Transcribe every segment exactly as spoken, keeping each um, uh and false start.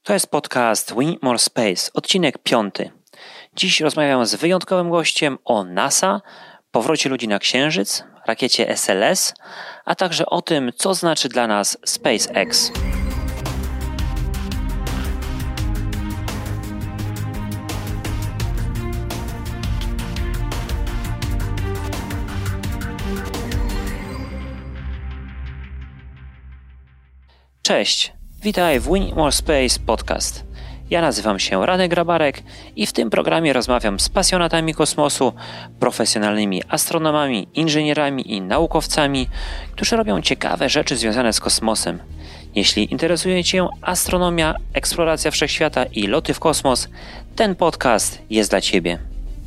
To jest podcast We Need More Space, odcinek piąty. Dziś rozmawiam z wyjątkowym gościem o NASA, powrocie ludzi na Księżyc, rakiecie S L S, a także o tym, co znaczy dla nas SpaceX. Cześć, witaj w We Need More Space podcast. Ja nazywam się Radek Grabarek i w tym programie rozmawiam z pasjonatami kosmosu, profesjonalnymi astronomami, inżynierami i naukowcami, którzy robią ciekawe rzeczy związane z kosmosem. Jeśli interesuje Cię astronomia, eksploracja wszechświata i loty w kosmos, ten podcast jest dla Ciebie.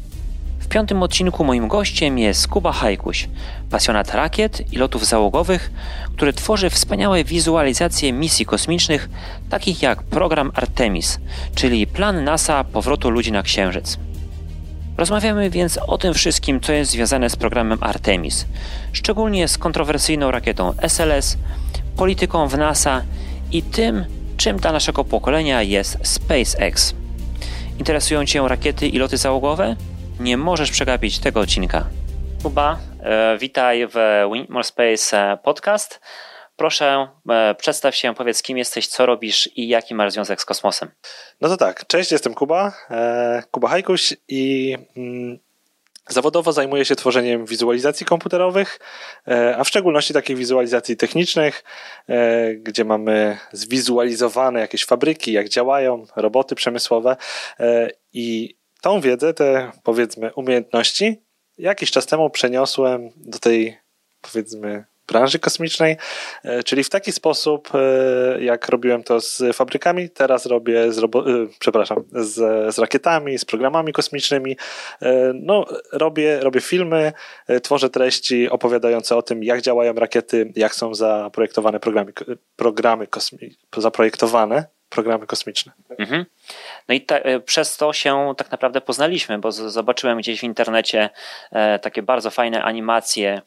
W piątym odcinku moim gościem jest Kuba Hajkuś, pasjonat rakiet i lotów załogowych, który tworzy wspaniałe wizualizacje misji kosmicznych, takich jak program Artemis, czyli plan NASA powrotu ludzi na Księżyc. Rozmawiamy więc o tym wszystkim, co jest związane z programem Artemis, szczególnie z kontrowersyjną rakietą S L S, polityką w NASA i tym, czym dla naszego pokolenia jest SpaceX. Interesują Cię rakiety i loty załogowe? Nie możesz przegapić tego odcinka. Kuba, e, witaj w We Need More Space podcast. Proszę, e, przedstaw się, powiedz, kim jesteś, co robisz i jaki masz związek z kosmosem. No to tak, cześć, jestem Kuba, e, Kuba Hajkuś i mm, zawodowo zajmuję się tworzeniem wizualizacji komputerowych, e, a w szczególności takich wizualizacji technicznych, e, gdzie mamy zwizualizowane jakieś fabryki, jak działają, roboty przemysłowe e, i tą wiedzę, te powiedzmy umiejętności jakiś czas temu przeniosłem do tej powiedzmy branży kosmicznej, czyli w taki sposób, jak robiłem to z fabrykami, teraz robię z, robo- przepraszam, z, z rakietami, z programami kosmicznymi. No, robię, robię filmy, tworzę treści opowiadające o tym, jak działają rakiety, jak są zaprojektowane programy, programy kosmi- zaprojektowane programy kosmiczne. Mhm. No i ta, przez to się tak naprawdę poznaliśmy, bo z, zobaczyłem gdzieś w internecie e, takie bardzo fajne animacje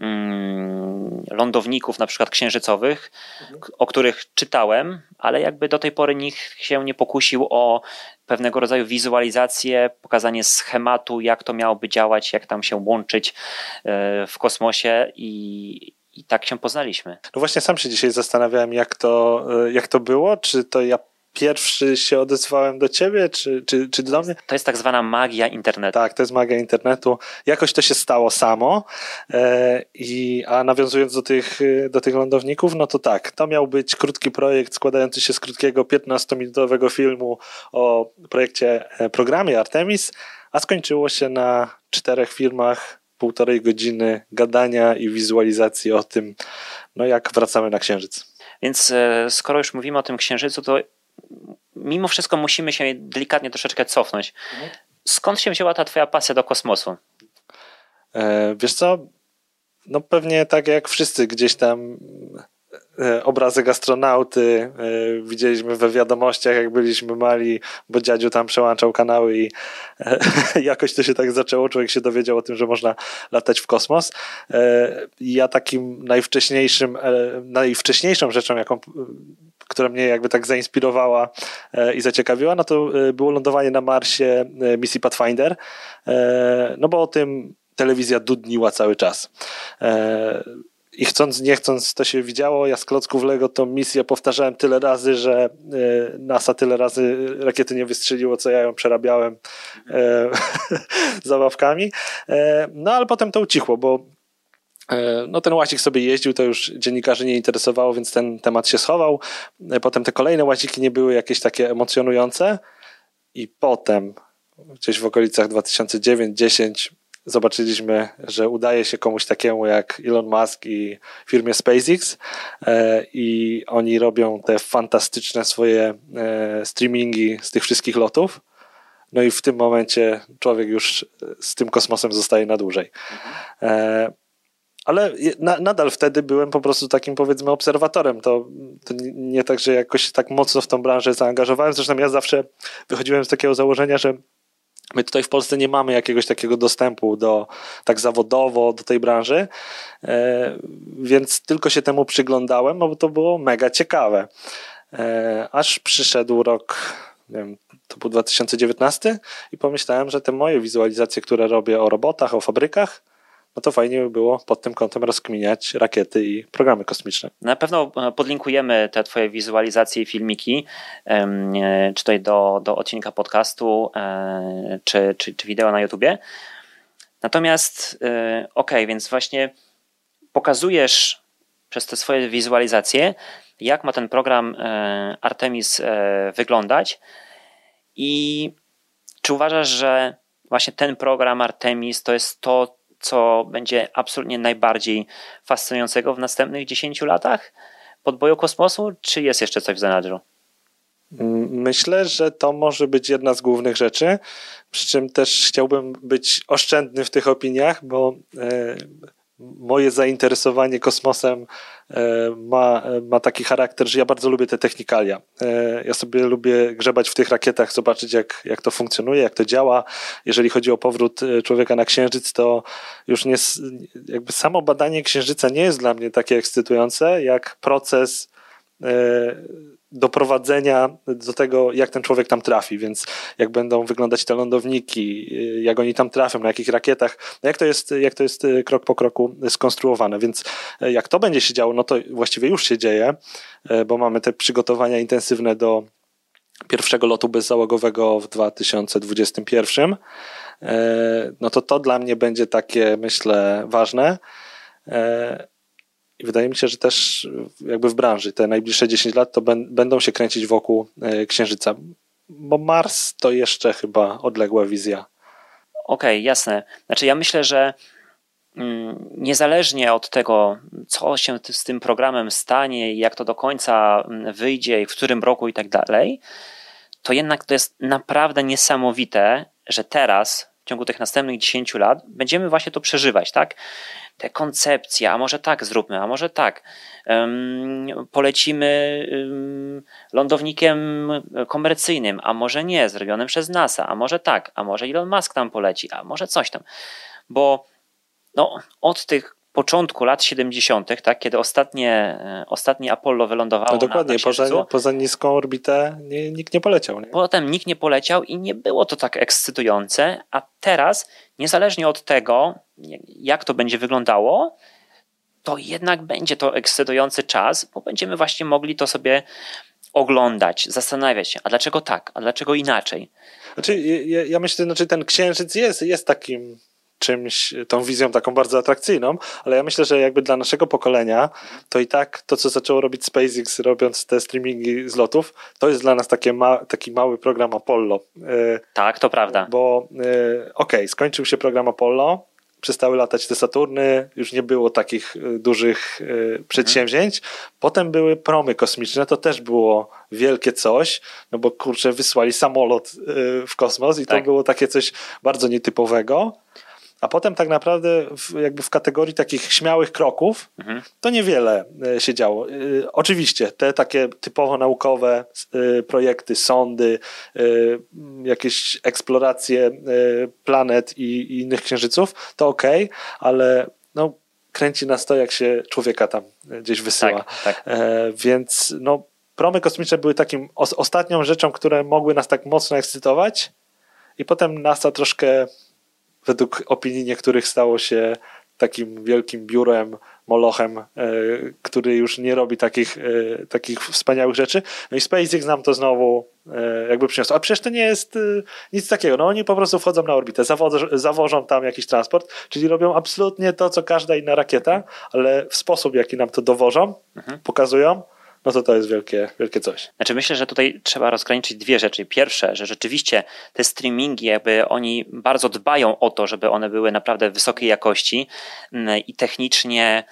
mm, lądowników, na przykład księżycowych, mhm. k- o których czytałem, ale jakby do tej pory nikt się nie pokusił o pewnego rodzaju wizualizację, pokazanie schematu, jak to miałoby działać, jak tam się łączyć e, w kosmosie i I tak się poznaliśmy. No właśnie sam się dzisiaj zastanawiałem, jak to, jak to było. Czy to ja pierwszy się odezwałem do ciebie, czy, czy, czy do mnie? To jest tak zwana magia internetu. Tak, to jest magia internetu. Jakoś to się stało samo. E, i, a nawiązując do tych, do tych lądowników, no to tak, to miał być krótki projekt składający się z krótkiego piętnastominutowego filmu o projekcie, programie Artemis, a skończyło się na czterech filmach, półtorej godziny gadania i wizualizacji o tym, no jak wracamy na Księżyc. Więc skoro już mówimy o tym Księżycu, to mimo wszystko musimy się delikatnie troszeczkę cofnąć. Mhm. Skąd się wzięła ta twoja pasja do kosmosu? E, wiesz co, no pewnie tak jak wszyscy gdzieś tam e, obrazek astronauty e, widzieliśmy we wiadomościach, jak byliśmy mali, bo dziadziu tam przełączał kanały i e, jakoś to się tak zaczęło, człowiek się dowiedział o tym, że można latać w kosmos. E, ja takim najwcześniejszym, e, najwcześniejszą rzeczą, jaką która mnie jakby tak zainspirowała i zaciekawiła, no to było lądowanie na Marsie misji Pathfinder, no bo o tym telewizja dudniła cały czas. I chcąc, nie chcąc, to się widziało. Ja z klocków Lego tą misję powtarzałem tyle razy, że NASA tyle razy rakiety nie wystrzeliło, co ja ją przerabiałem e, zabawkami. E, no ale potem to ucichło, bo no ten łazik sobie jeździł, to już dziennikarzy nie interesowało, więc ten temat się schował. Potem te kolejne łaziki nie były jakieś takie emocjonujące i potem gdzieś w okolicach dwa tysiące dziewiąty do dwa tysiące dziesiątego zobaczyliśmy, że udaje się komuś takiemu jak Elon Musk i firmie SpaceX i oni robią te fantastyczne swoje streamingi z tych wszystkich lotów. No i w tym momencie człowiek już z tym kosmosem zostaje na dłużej. Mhm. Ale na, nadal wtedy byłem po prostu takim, powiedzmy, obserwatorem. To, to nie, nie tak, że jakoś tak mocno w tą branżę zaangażowałem. Zresztą ja zawsze wychodziłem z takiego założenia, że my tutaj w Polsce nie mamy jakiegoś takiego dostępu do, tak zawodowo do tej branży, e, więc tylko się temu przyglądałem, bo to było mega ciekawe. aż przyszedł rok, nie wiem, to był dwa tysiące dziewiętnasty i pomyślałem, że te moje wizualizacje, które robię o robotach, o fabrykach, no to fajnie by było pod tym kątem rozkminiać rakiety i programy kosmiczne. Na pewno podlinkujemy te twoje wizualizacje i filmiki, czy tutaj do, do odcinka podcastu, czy, czy, czy wideo na YouTubie. Natomiast okej, okay, więc właśnie pokazujesz przez te swoje wizualizacje, jak ma ten program Artemis wyglądać i czy uważasz, że właśnie ten program Artemis to jest to, co będzie absolutnie najbardziej fascynującego w następnych dziesięciu latach podboju kosmosu, czy jest jeszcze coś w zanadrzu? Myślę, że to może być jedna z głównych rzeczy, przy czym też chciałbym być oszczędny w tych opiniach, bo moje zainteresowanie kosmosem ma, ma taki charakter, że ja bardzo lubię te technikalia. Ja sobie lubię grzebać w tych rakietach, zobaczyć jak, jak to funkcjonuje, jak to działa. Jeżeli chodzi o powrót człowieka na Księżyc, to już nie, jakby samo badanie Księżyca nie jest dla mnie takie ekscytujące, jak proces doprowadzenia do tego, jak ten człowiek tam trafi, więc jak będą wyglądać te lądowniki, jak oni tam trafią, na jakich rakietach, no jak to jest, jak to jest krok po kroku skonstruowane, więc jak to będzie się działo, no to właściwie już się dzieje, bo mamy te przygotowania intensywne do pierwszego lotu bezzałogowego w dwa tysiące dwudziestym pierwszym, no to to dla mnie będzie takie, myślę, ważne. I wydaje mi się, że też jakby w branży te najbliższe dziesięć lat to ben, będą się kręcić wokół Księżyca, bo Mars to jeszcze chyba odległa wizja. Okej, okay, jasne. Znaczy ja myślę, że mm, niezależnie od tego, co się z tym programem stanie i jak to do końca wyjdzie i w którym roku i tak dalej, to jednak to jest naprawdę niesamowite, że teraz w ciągu tych następnych dziesięciu lat będziemy właśnie to przeżywać, tak? Te koncepcje, a może tak zróbmy, a może tak. Um, polecimy um, lądownikiem komercyjnym, a może nie, zrobionym przez NASA, a może tak, a może Elon Musk tam poleci, a może coś tam. Bo no, od tych początku lat siedemdziesiątych, tak, kiedy ostatnie, ostatnie Apollo wylądowało no dokładnie, na Księżycu, poza, poza niską orbitę nie, nikt nie poleciał. Nie? Potem nikt nie poleciał i nie było to tak ekscytujące, a teraz, niezależnie od tego, jak to będzie wyglądało, to jednak będzie to ekscytujący czas, bo będziemy właśnie mogli to sobie oglądać, zastanawiać się, a dlaczego tak, a dlaczego inaczej. Znaczy, ja, ja myślę, że znaczy ten Księżyc jest, jest takim czymś, tą wizją taką bardzo atrakcyjną, ale ja myślę, że jakby dla naszego pokolenia to i tak to, co zaczęło robić SpaceX, robiąc te streamingi z lotów, to jest dla nas takie ma, taki mały program Apollo. Tak, to prawda. Bo okej, okay, skończył się program Apollo, przestały latać te Saturny, już nie było takich dużych przedsięwzięć. Mhm. Potem były promy kosmiczne, to też było wielkie coś, no bo kurczę, wysłali samolot w kosmos i tak. To było takie coś bardzo nietypowego. A potem tak naprawdę w, jakby w kategorii takich śmiałych kroków mhm. to niewiele się działo. Y, oczywiście te takie typowo naukowe y, projekty, sondy, y, jakieś eksploracje y, planet i, i innych księżyców, to okej, okay, ale no, kręci nas to, jak się człowieka tam gdzieś wysyła. Tak, tak. E, więc no, promy kosmiczne były takim os- ostatnią rzeczą, które mogły nas tak mocno ekscytować i potem NASA troszkę według opinii niektórych stało się takim wielkim biurem, molochem, e, który już nie robi takich, e, takich wspaniałych rzeczy. No i SpaceX nam to znowu e, jakby przyniosło. A przecież to nie jest e, nic takiego. No oni po prostu wchodzą na orbitę, zawożą, zawożą tam jakiś transport, czyli robią absolutnie to, co każda inna rakieta, ale w sposób, jaki nam to dowożą, mhm. pokazują, no to to jest wielkie, wielkie coś. Znaczy myślę, że tutaj trzeba rozgraniczyć dwie rzeczy. Pierwsze, że rzeczywiście te streamingi, jakby oni bardzo dbają o to, żeby one były naprawdę wysokiej jakości i technicznie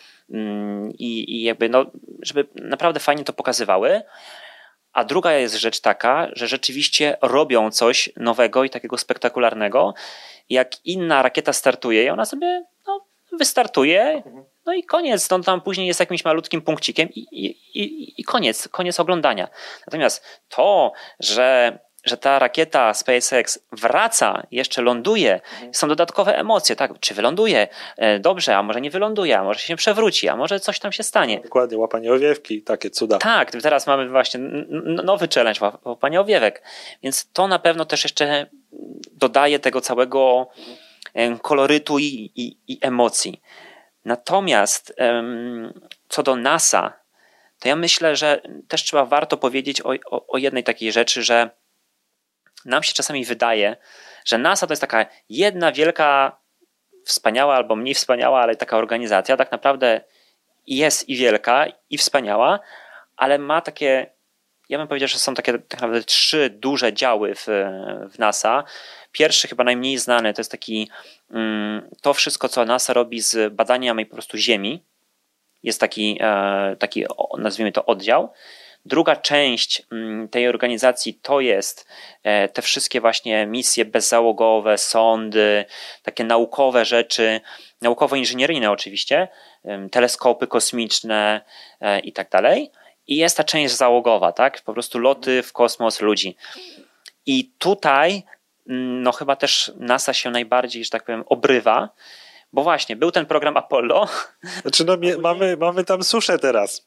i, i jakby no, żeby naprawdę fajnie to pokazywały. A druga jest rzecz taka, że rzeczywiście robią coś nowego i takiego spektakularnego. Jak inna rakieta startuje i ona sobie no, wystartuje, no i koniec, no tam później jest jakimś malutkim punkcikiem i, i, i, i koniec, koniec oglądania. Natomiast to, że że ta rakieta SpaceX wraca, jeszcze ląduje, są dodatkowe emocje, tak? Czy wyląduje dobrze, a może nie wyląduje, a może się przewróci, a może coś tam się stanie. Dokładnie, łapanie owiewki, takie cuda. Tak, teraz mamy właśnie nowy challenge, łapanie owiewek, więc to na pewno też jeszcze dodaje tego całego kolorytu i, i, i emocji. Natomiast co do NASA, to ja myślę, że też trzeba warto powiedzieć o, o, o jednej takiej rzeczy, że nam się czasami wydaje, że NASA to jest taka jedna wielka, wspaniała albo mniej wspaniała, ale taka organizacja, tak naprawdę jest i wielka, i wspaniała, ale ma takie, ja bym powiedział, że są takie tak naprawdę trzy duże działy w, w NASA. Pierwszy, chyba najmniej znany, to jest taki to wszystko, co NASA robi z badaniami po prostu Ziemi. Jest taki, taki, nazwijmy to, oddział. Druga część tej organizacji to jest te wszystkie właśnie misje bezzałogowe, sondy, takie naukowe rzeczy, naukowo-inżynieryjne oczywiście, teleskopy kosmiczne i tak dalej. I jest ta część załogowa, tak? Po prostu loty w kosmos ludzi. I tutaj no chyba też NASA się najbardziej, że tak powiem, obrywa, bo właśnie był ten program Apollo. Znaczy no mamy, mamy tam suszę teraz.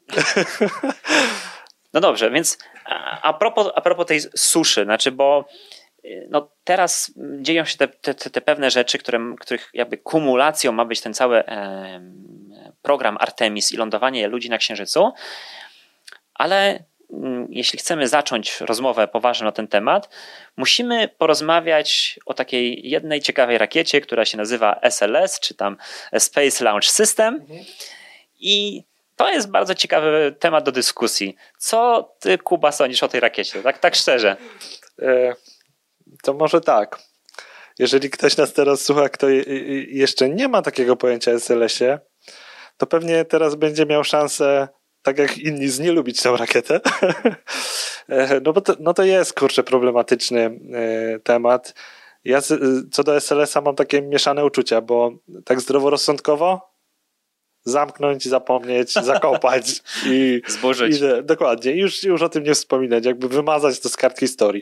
No dobrze, więc a propos, a propos tej suszy, znaczy, bo no teraz dzieją się te, te, te pewne rzeczy, które, których jakby kumulacją ma być ten cały e, program Artemis i lądowanie ludzi na Księżycu, ale jeśli chcemy zacząć rozmowę poważną na ten temat, musimy porozmawiać o takiej jednej ciekawej rakiecie, która się nazywa S L S, czy tam Space Launch System. Mhm. I to jest bardzo ciekawy temat do dyskusji. Co ty, Kuba, sądzisz o tej rakiecie? Tak, tak szczerze. E, to może tak. Jeżeli ktoś nas teraz słucha, kto je, jeszcze nie ma takiego pojęcia o S L S-ie, to pewnie teraz będzie miał szansę, tak jak inni, znielubić tę rakietę. No bo to, no to jest, kurczę, problematyczny temat. Ja co do S L S-a mam takie mieszane uczucia, bo tak zdroworozsądkowo zamknąć, zapomnieć, zakopać i zburzyć. I, dokładnie, już, już o tym nie wspominać, jakby wymazać to z kart historii.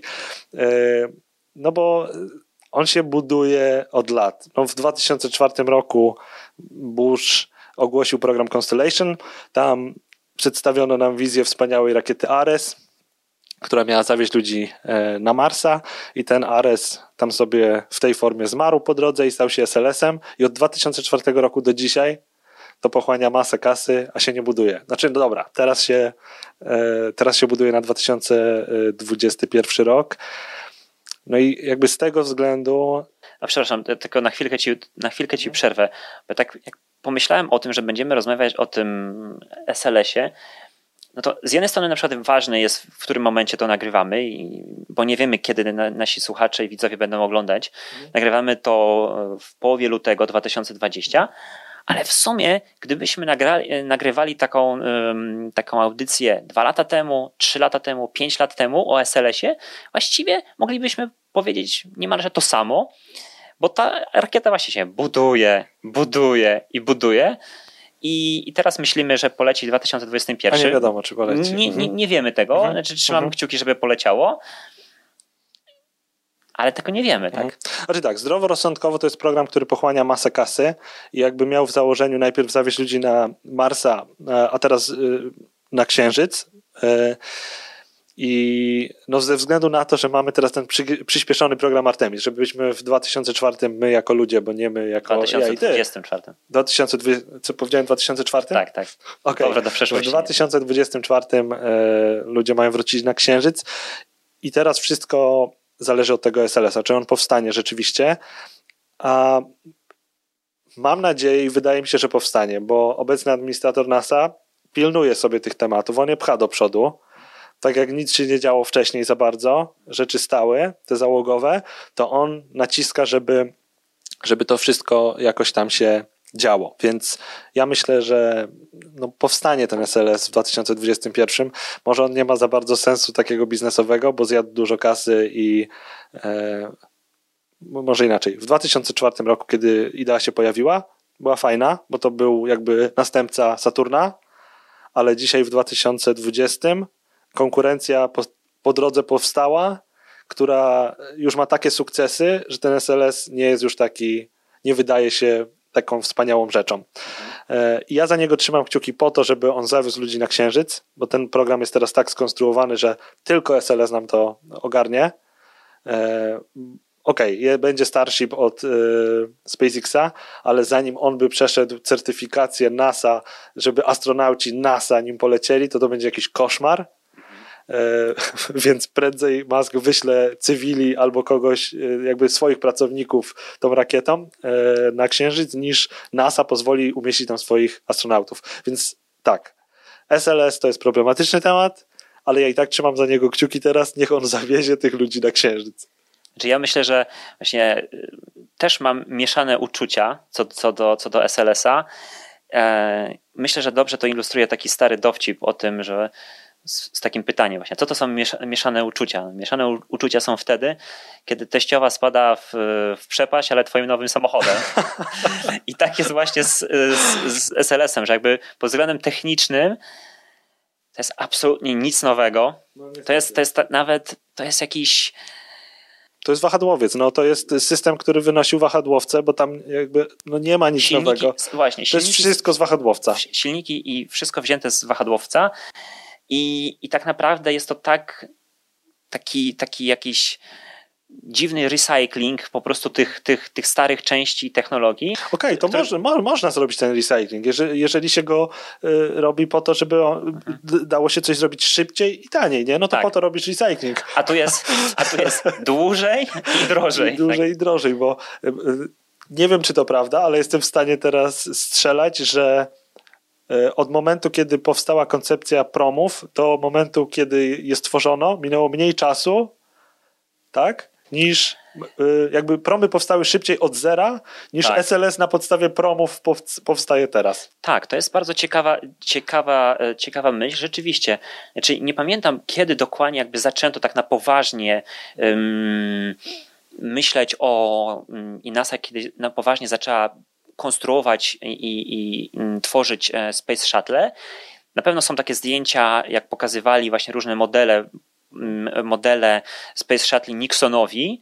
No bo on się buduje od lat. No w dwa tysiące czwartym roku Bush ogłosił program Constellation. Tam przedstawiono nam wizję wspaniałej rakiety Ares, która miała zawieźć ludzi na Marsa, i ten Ares tam sobie w tej formie zmarł po drodze i stał się S L S-em, i od dwa tysiące czwartego roku do dzisiaj to pochłania masę kasy, a się nie buduje. Znaczy, no dobra, teraz się, teraz się buduje na dwa tysiące dwudziesty pierwszy rok. No i jakby z tego względu... A przepraszam, tylko na chwilkę ci, na chwilkę ci przerwę, bo tak jak pomyślałem o tym, że będziemy rozmawiać o tym S L S-ie, no to z jednej strony na przykład ważne jest, w którym momencie to nagrywamy, i, bo nie wiemy, kiedy na, nasi słuchacze i widzowie będą oglądać. Mhm. Nagrywamy to w połowie lutego dwa tysiące dwudziestego, ale w sumie, gdybyśmy nagrali, nagrywali taką, um, taką audycję dwa lata temu, trzy lata temu, pięć lat temu o S L S-ie, właściwie moglibyśmy powiedzieć niemalże to samo, bo ta rakieta właśnie się buduje, buduje i buduje. I, I teraz myślimy, że poleci w dwa tysiące dwudziestym pierwszym. A nie wiadomo, czy poleci. Nie, nie, nie wiemy tego, mhm. znaczy trzymam mhm. kciuki, żeby poleciało, ale tego nie wiemy, tak? Mhm. Znaczy tak, zdroworozsądkowo to jest program, który pochłania masę kasy i jakby miał w założeniu najpierw zawieźć ludzi na Marsa, a teraz na Księżyc. I no ze względu na to, że mamy teraz ten przy, przyspieszony program Artemis, żebyśmy w dwa tysiące czwartym my jako ludzie, bo nie my jako... dwa tysiące dwudziestym czwartym. dwa tysiące dwudziestym, co powiedziałem, dwa tysiące czwartym? Tak, tak. Okay. Dobra, do przeszłości. W dwa tysiące dwudziestym czwartym e, ludzie mają wrócić na Księżyc i teraz wszystko zależy od tego S L S-a, czy on powstanie rzeczywiście, a mam nadzieję i wydaje mi się, że powstanie, bo obecny administrator NASA pilnuje sobie tych tematów, on je pcha do przodu. Tak jak nic się nie działo wcześniej za bardzo, rzeczy stałe, te załogowe, to on naciska, żeby, żeby to wszystko jakoś tam się działo. Więc ja myślę, że no, powstanie ten S L S w dwa tysiące dwudziestym pierwszym. Może on nie ma za bardzo sensu takiego biznesowego, bo zjadł dużo kasy i e, może inaczej. W dwa tysiące czwartym roku, kiedy idea się pojawiła, była fajna, bo to był jakby następca Saturna, ale dzisiaj w dwa tysiące dwudziestym konkurencja po, po drodze powstała, która już ma takie sukcesy, że ten S L S nie jest już taki, nie wydaje się taką wspaniałą rzeczą. I ja za niego trzymam kciuki po to, żeby on zawiózł ludzi na Księżyc, bo ten program jest teraz tak skonstruowany, że tylko S L S nam to ogarnie. Okej, okay, będzie Starship od y, SpaceXa, ale zanim on by przeszedł certyfikację NASA, żeby astronauci NASA nim polecieli, to to będzie jakiś koszmar. E, więc prędzej Musk wyśle cywili albo kogoś, jakby swoich pracowników tą rakietą e, na Księżyc, niż NASA pozwoli umieścić tam swoich astronautów. Więc tak, S L S to jest problematyczny temat, ale ja i tak trzymam za niego kciuki teraz, niech on zawiezie tych ludzi na Księżyc. Znaczy ja myślę, że właśnie też mam mieszane uczucia co, co, do, co do S L S-a. E, myślę, że dobrze to ilustruje taki stary dowcip o tym, że z, z takim pytaniem właśnie, co to są mieszane uczucia? Mieszane u, uczucia są wtedy, kiedy teściowa spada w, w przepaść, ale twoim nowym samochodem. I tak jest właśnie z, z, z S L S-em, że jakby pod względem technicznym to jest absolutnie nic nowego. To jest, to jest ta, nawet, to jest jakiś... To jest wahadłowiec, no to jest system, który wynosił wahadłowce, bo tam jakby no nie ma nic silniki, nowego. Właśnie, to jest wszystko z wahadłowca. Silniki i wszystko wzięte z wahadłowca i, i tak naprawdę jest to tak taki, taki jakiś dziwny recycling po prostu tych, tych, tych starych części technologii. Okej, okay, to które... może, mo, można zrobić ten recycling, jeżeli, jeżeli się go y, robi po to, żeby on, mhm. dało się coś zrobić szybciej i taniej, nie? No to tak. Po to robisz recycling. A tu jest, a tu jest dłużej i drożej. I dłużej tak. i drożej, bo y, y, nie wiem, czy to prawda, ale jestem w stanie teraz strzelać, że y, od momentu, kiedy powstała koncepcja promów, do momentu, kiedy je stworzono, minęło mniej czasu, tak? niż jakby promy powstały szybciej od zera, niż tak. S L S na podstawie promów powstaje teraz. Tak, to jest bardzo ciekawa, ciekawa, ciekawa myśl, rzeczywiście. Znaczy, nie pamiętam, kiedy dokładnie jakby zaczęto tak na poważnie um, myśleć o i NASA, kiedy na poważnie zaczęła konstruować i, i, i tworzyć Space Shuttle. Na pewno są takie zdjęcia, jak pokazywali właśnie różne modele modele Space Shuttle Nixonowi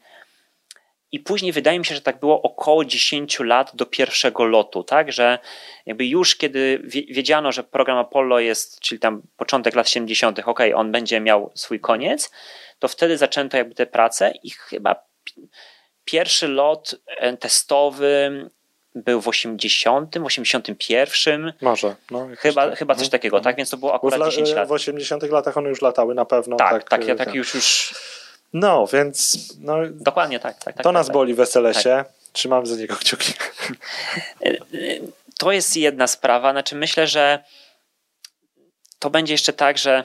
i później wydaje mi się, że tak było około dziesięć lat do pierwszego lotu, tak, że jakby już kiedy wiedziano, że program Apollo jest, czyli tam początek lat siedemdziesiątych, ok, on będzie miał swój koniec, to wtedy zaczęto jakby te prace i chyba pierwszy lot testowy był w osiemdziesiątym, osiemdziesiątym pierwszym. Może. No, chyba, tak. chyba coś takiego, mhm. tak? Więc to było akurat la, dziesięć lat. W osiemdziesiątych latach one już latały na pewno. Tak, tak, tak, tak, tak już, już... No, więc... No, dokładnie tak. tak, tak to tak, nas tak, boli w S L S-ie. Tak. Trzymam za niego kciuki. To jest jedna sprawa. Znaczy myślę, że to będzie jeszcze tak, że...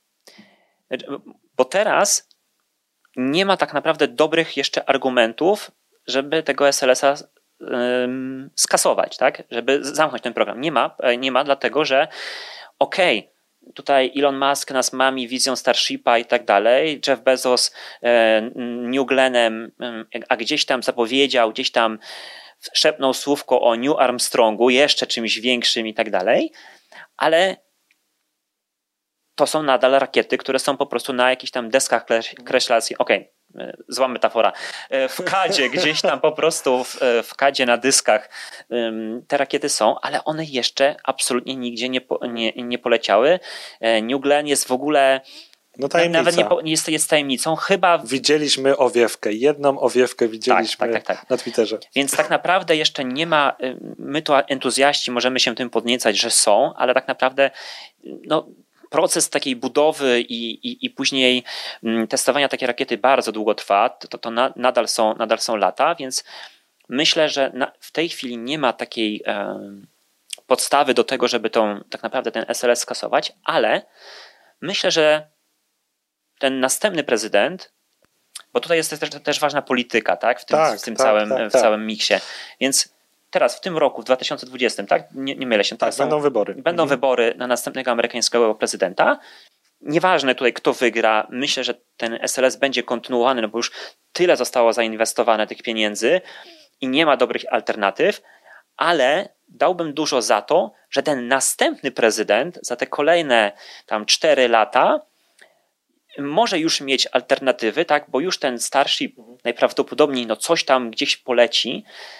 Bo teraz nie ma tak naprawdę dobrych jeszcze argumentów, żeby tego S L S-a skasować, tak? Żeby zamknąć ten program. Nie ma, nie ma dlatego, że okej, okay, tutaj Elon Musk nas mami wizją Starshipa i tak dalej, Jeff Bezos New Glennem, a gdzieś tam zapowiedział, gdzieś tam szepnął słówko o New Armstrongu, jeszcze czymś większym i tak dalej, ale to są nadal rakiety, które są po prostu na jakichś tam deskach kreślacji. Okej, okay. Zła metafora, w kadzie, gdzieś tam po prostu w, w kadzie na dyskach te rakiety są, ale one jeszcze absolutnie nigdzie nie, nie, nie poleciały. New Glenn jest w ogóle no tajemnica. Nawet nie, nie jest, jest tajemnicą. Chyba widzieliśmy owiewkę, jedną owiewkę widzieliśmy tak, tak, tak, tak. na Twitterze. Więc tak naprawdę jeszcze nie ma, my to entuzjaści możemy się tym podniecać, że są, ale tak naprawdę no proces takiej budowy i, i, i później testowania takiej rakiety bardzo długo trwa, to, to na, nadal, są, nadal są lata, więc myślę, że na, w tej chwili nie ma takiej e, podstawy do tego, żeby tą, tak naprawdę ten S L S skasować, ale myślę, że ten następny prezydent, bo tutaj jest też, też ważna polityka, tak, w tym, tak, w tym tak, całym, tak, w całym miksie, więc teraz w tym roku, w dwa tysiące dwudziestym, tak? Nie, nie mylę się. Tak, będą wybory. Będą mhm. wybory na następnego amerykańskiego prezydenta. Nieważne tutaj, kto wygra, myślę, że ten S L S będzie kontynuowany, no bo już tyle zostało zainwestowane tych pieniędzy i nie ma dobrych alternatyw, ale dałbym dużo za to, że ten następny prezydent za te kolejne tam cztery lata może już mieć alternatywy, tak, bo już ten Starship najprawdopodobniej no coś tam gdzieś poleci.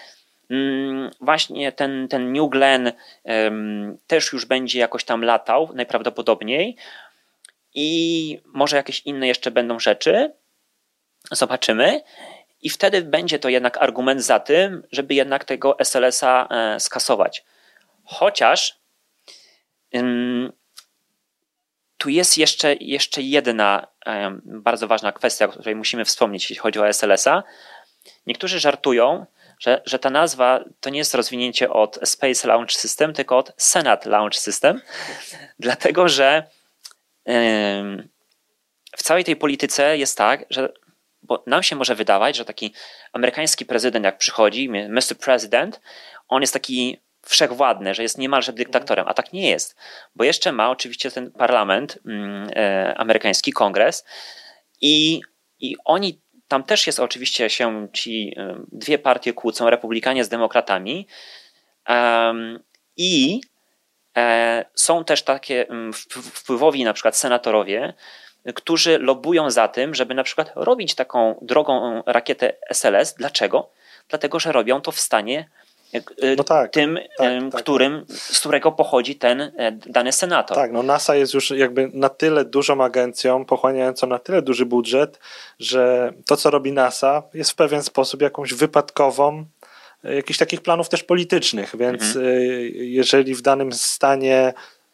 Właśnie ten, ten New Glenn um, też już będzie jakoś tam latał najprawdopodobniej i może jakieś inne jeszcze będą rzeczy. Zobaczymy. I wtedy będzie to jednak argument za tym, żeby jednak tego S L S-a e, skasować. Chociaż um, tu jest jeszcze, jeszcze jedna um, bardzo ważna kwestia, o której musimy wspomnieć, jeśli chodzi o S L S-a. Niektórzy żartują, że, że ta nazwa to nie jest rozwinięcie od Space Launch System, tylko od Senate Launch System, dlatego że um, w całej tej polityce jest tak, że bo nam się może wydawać, że taki amerykański prezydent jak przychodzi, mister President, on jest taki wszechwładny, że jest niemalże dyktatorem, a tak nie jest, bo jeszcze ma oczywiście ten parlament e, amerykański, kongres i, i oni, tam też jest oczywiście się ci e, dwie partie kłócą, republikanie z demokratami um, i e, są też takie um, wpływowi na przykład senatorowie, którzy lobują za tym, żeby na przykład robić taką drogą rakietę S L S. Dlaczego? Dlatego, że robią to w stanie no tak, tym, tak, którym, tak. z którego pochodzi ten dany senator. Tak, no NASA jest już jakby na tyle dużą agencją, pochłaniającą na tyle duży budżet, że to, co robi NASA, jest w pewien sposób jakąś wypadkową jakichś takich planów też politycznych, więc mhm. jeżeli w danym stanie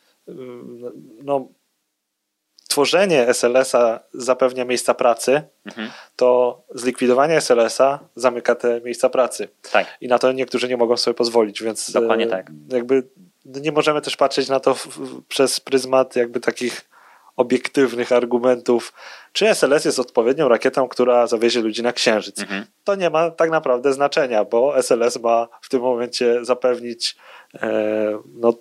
no tworzenie S L S-a zapewnia miejsca pracy, mhm. to zlikwidowanie S L S-a zamyka te miejsca pracy. Tak. I na to niektórzy nie mogą sobie pozwolić, więc dokładnie tak. Jakby nie możemy też patrzeć na to w, w, przez pryzmat jakby takich obiektywnych argumentów, czy S L S jest odpowiednią rakietą, która zawiezie ludzi na Księżyc. Mhm. To nie ma tak naprawdę znaczenia, bo S L S ma w tym momencie zapewnić e, no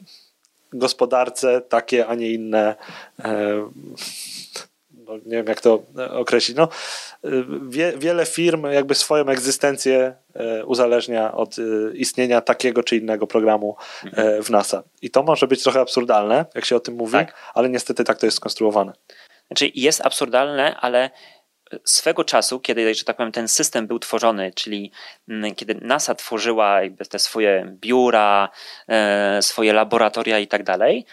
gospodarce takie, a nie inne, no nie wiem jak to określić, no, wie, wiele firm jakby swoją egzystencję uzależnia od istnienia takiego czy innego programu w NASA. I to może być trochę absurdalne, jak się o tym mówi, tak. ale niestety tak to jest skonstruowane. Znaczy jest absurdalne, ale swego czasu, kiedy, że tak powiem, ten system był tworzony, czyli kiedy NASA tworzyła jakby te swoje biura, swoje laboratoria i tak dalej,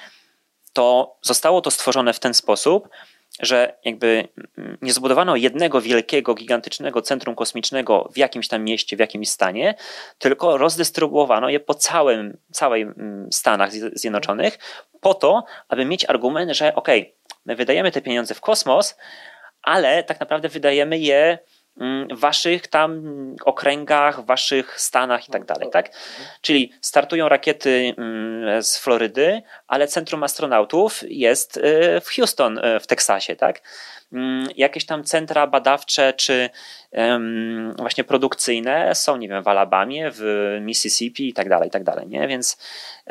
to zostało to stworzone w ten sposób, że jakby nie zbudowano jednego wielkiego, gigantycznego centrum kosmicznego w jakimś tam mieście, w jakimś stanie, tylko rozdystrybuowano je po całym, całej Stanach Zjednoczonych po to, aby mieć argument, że okej, okay, my wydajemy te pieniądze w kosmos, ale tak naprawdę wydajemy je w waszych tam okręgach, w waszych stanach i tak dalej, tak? Czyli startują rakiety z Florydy, ale centrum astronautów jest w Houston w Teksasie, tak? Jakieś tam centra badawcze czy właśnie produkcyjne są, nie wiem, w Alabamie, w Mississippi i tak dalej, i tak dalej, nie? Więc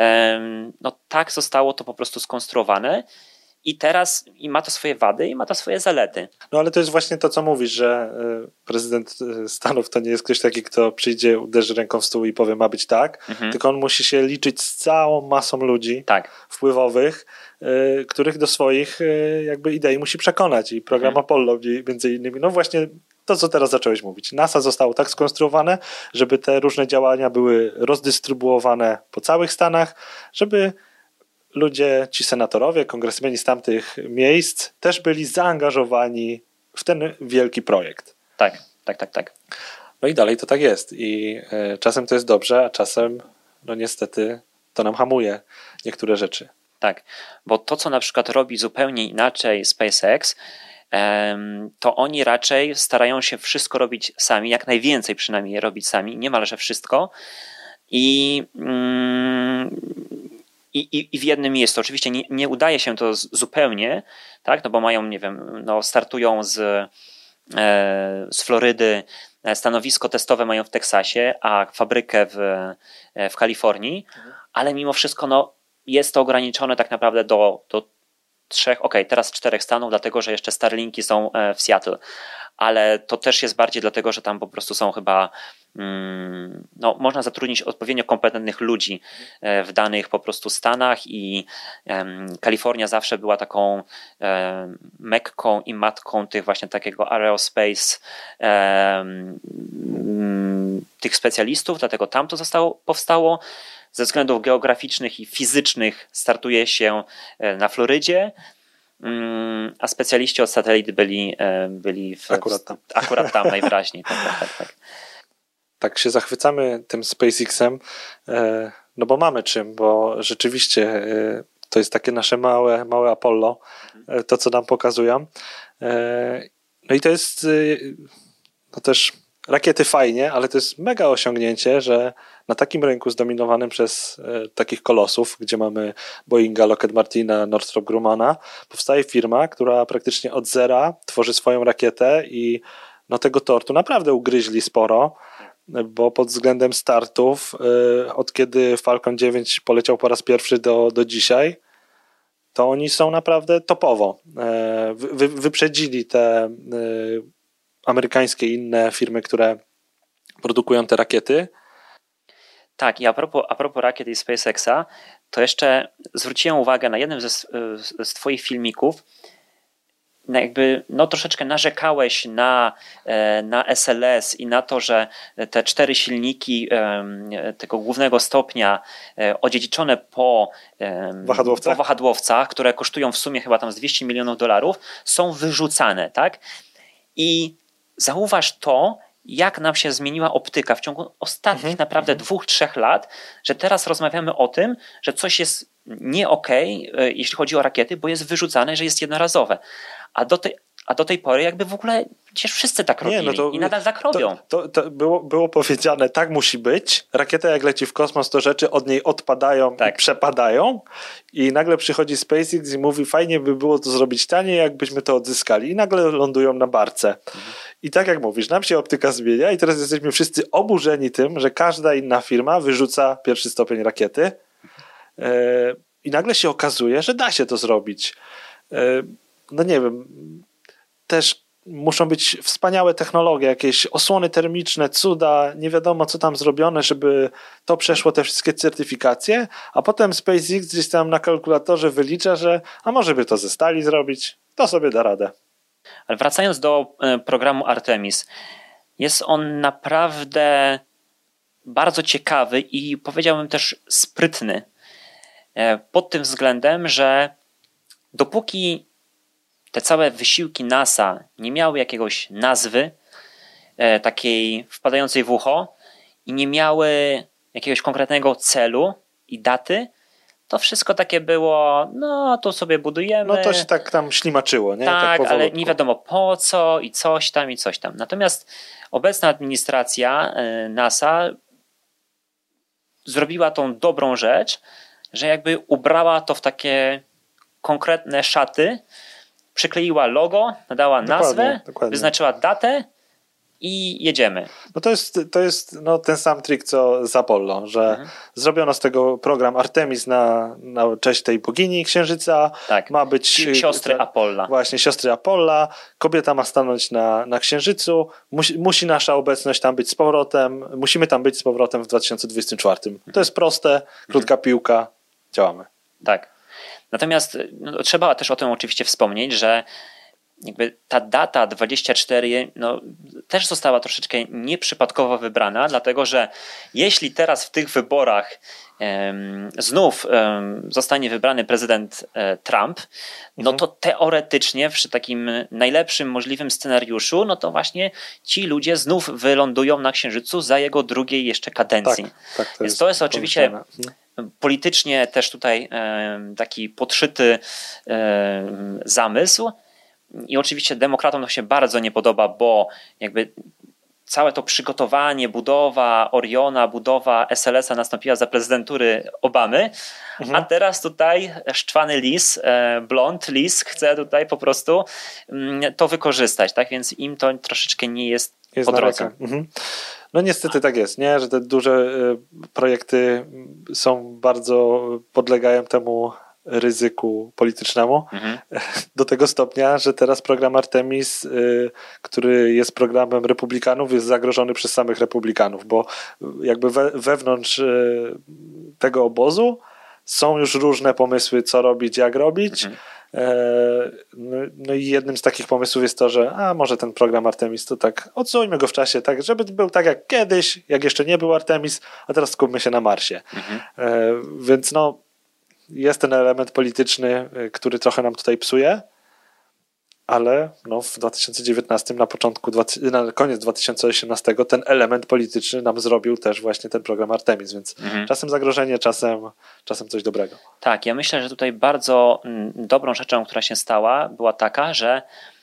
no tak zostało to po prostu skonstruowane. I teraz i ma to swoje wady i ma to swoje zalety. No ale to jest właśnie to, co mówisz, że prezydent Stanów to nie jest ktoś taki, kto przyjdzie, uderzy ręką w stół i powie, ma być tak, mhm. tylko on musi się liczyć z całą masą ludzi tak. wpływowych, y, których do swoich y, jakby idei musi przekonać. I program mhm. Apollo między innymi, no właśnie to, co teraz zacząłeś mówić. NASA zostało tak skonstruowane, żeby te różne działania były rozdystrybuowane po całych Stanach, żeby ludzie, ci senatorowie, kongresmeni z tamtych miejsc też byli zaangażowani w ten wielki projekt. Tak, tak, tak, tak. No i dalej to tak jest. I y, czasem to jest dobrze, a czasem no niestety to nam hamuje niektóre rzeczy. Tak, bo to, co na przykład robi zupełnie inaczej SpaceX, ym, to oni raczej starają się wszystko robić sami, jak najwięcej przynajmniej robić sami, niemalże wszystko. I... Ym, I, i w jednym miejscu. Oczywiście nie, nie udaje się to z, zupełnie, tak, no bo mają, nie wiem, no startują z, e, z Florydy, stanowisko testowe mają w Teksasie, a fabrykę w, w Kalifornii, mhm. ale mimo wszystko no, jest to ograniczone tak naprawdę do, do trzech, okej, okay, teraz czterech stanów, dlatego że jeszcze Starlinki są w Seattle, ale to też jest bardziej dlatego, że tam po prostu są chyba no, można zatrudnić odpowiednio kompetentnych ludzi w danych po prostu stanach i Kalifornia zawsze była taką mekką i matką tych właśnie takiego aerospace tych specjalistów, dlatego tam to zostało, powstało. Ze względów geograficznych i fizycznych startuje się na Florydzie, a specjaliści od satelit byli, byli w, akurat tam, akurat tam najwyraźniej. Tak, tak, tak, tak. Tak się zachwycamy tym SpaceX-em, no bo mamy czym, bo rzeczywiście to jest takie nasze małe, małe Apollo, to co nam pokazują. No i to jest no też rakiety fajnie, ale to jest mega osiągnięcie, że na takim rynku zdominowanym przez e, takich kolosów, gdzie mamy Boeinga, Lockheed Martina, Northrop Grummana, powstaje firma, która praktycznie od zera tworzy swoją rakietę i no tego tortu naprawdę ugryźli sporo, bo pod względem startów e, od kiedy Falcon dziewięć poleciał po raz pierwszy do, do dzisiaj, to oni są naprawdę topowo. E, wy, wyprzedzili te e, amerykańskie i inne firmy, które produkują te rakiety. Tak, i a propos, a propos rakiet i SpaceXa, to jeszcze zwróciłem uwagę na jednym ze, z twoich filmików, na jakby no troszeczkę narzekałeś na, na S L S i na to, że te cztery silniki tego głównego stopnia odziedziczone po, wahadłowcach? po wahadłowcach, które kosztują w sumie chyba tam z dwieście milionów dolarów, są wyrzucane, tak? I zauważ to, jak nam się zmieniła optyka w ciągu ostatnich mhm, naprawdę mhm. dwóch, trzech lat, że teraz rozmawiamy o tym, że coś jest nie okej, okay, jeśli chodzi o rakiety, bo jest wyrzucane, że jest jednorazowe. A do tej, a do tej pory jakby w ogóle przecież wszyscy tak robili nie, no to, i nadal tak robią. To, to, to było, było powiedziane, tak musi być. Rakieta jak leci w kosmos, to rzeczy od niej odpadają tak. i przepadają i nagle przychodzi SpaceX i mówi, fajnie by było to zrobić taniej, jakbyśmy to odzyskali i nagle lądują na barce. Mhm. I tak jak mówisz, nam się optyka zmienia i teraz jesteśmy wszyscy oburzeni tym, że każda inna firma wyrzuca pierwszy stopień rakiety yy, i nagle się okazuje, że da się to zrobić. Yy, no nie wiem, też muszą być wspaniałe technologie, jakieś osłony termiczne, cuda, nie wiadomo co tam zrobione, żeby to przeszło te wszystkie certyfikacje, a potem SpaceX gdzieś tam na kalkulatorze wylicza, że a może by to ze stali zrobić, to sobie da radę. Ale wracając do programu Artemis, jest on naprawdę bardzo ciekawy i powiedziałbym też sprytny pod tym względem, że dopóki te całe wysiłki NASA nie miały jakiegoś nazwy takiej wpadającej w ucho i nie miały jakiegoś konkretnego celu i daty, to wszystko takie było, no to sobie budujemy. No to się tak tam ślimaczyło, nie? Tak, tak ale nie wiadomo po co i coś tam i coś tam. Natomiast obecna administracja NASA zrobiła tą dobrą rzecz, że jakby ubrała to w takie konkretne szaty, przykleiła logo, nadała nazwę, dokładnie, dokładnie. Wyznaczyła datę i jedziemy. No to jest, to jest no, ten sam trik co z Apollo, że mhm. zrobiono z tego program Artemis na, na cześć tej bogini Księżyca. Tak. Ma być siostry ta, Apolla. Właśnie, siostry Apolla. Kobieta ma stanąć na, na Księżycu. Musi, musi nasza obecność tam być z powrotem. Musimy tam być z powrotem w dwa tysiące dwudziestym czwartym. Mhm. To jest proste, krótka mhm. piłka. Działamy. Tak. Natomiast no, trzeba też o tym oczywiście wspomnieć, że jakby ta data dwadzieścia cztery no, też została troszeczkę nieprzypadkowo wybrana, dlatego że jeśli teraz w tych wyborach um, znów um, zostanie wybrany prezydent um, Trump, no to teoretycznie przy takim najlepszym możliwym scenariuszu, no to właśnie ci ludzie znów wylądują na Księżycu za jego drugiej jeszcze kadencji. Tak, tak, to Więc jest to jest oczywiście pomyślane. Politycznie też tutaj um, taki podszyty um, zamysł. I oczywiście demokratom to się bardzo nie podoba, bo jakby całe to przygotowanie, budowa Oriona, budowa S L S-a nastąpiła za prezydentury Obamy, mhm. a teraz tutaj szczwany lis, blond lis chce tutaj po prostu to wykorzystać, tak? Więc im to troszeczkę nie jest, jest po drodze. Mhm. No niestety tak jest, nie? Że te duże projekty są bardzo, podlegają temu ryzyku politycznemu. Mhm. Do tego stopnia, że teraz program Artemis, który jest programem republikanów, jest zagrożony przez samych republikanów, bo jakby we, wewnątrz tego obozu są już różne pomysły, co robić, jak robić. Mhm. No, no i jednym z takich pomysłów jest to, że a może ten program Artemis to tak odsuńmy go w czasie, tak, żeby był tak jak kiedyś, jak jeszcze nie był Artemis, a teraz skupmy się na Marsie. Mhm. Więc no jest ten element polityczny, który trochę nam tutaj psuje, ale no w dwa tysiące dziewiętnastym, na początku, na koniec dwa tysiące osiemnastego ten element polityczny nam zrobił też właśnie ten program Artemis, więc mhm. czasem zagrożenie, czasem, czasem coś dobrego. Tak, ja myślę, że tutaj bardzo dobrą rzeczą, która się stała, była taka, że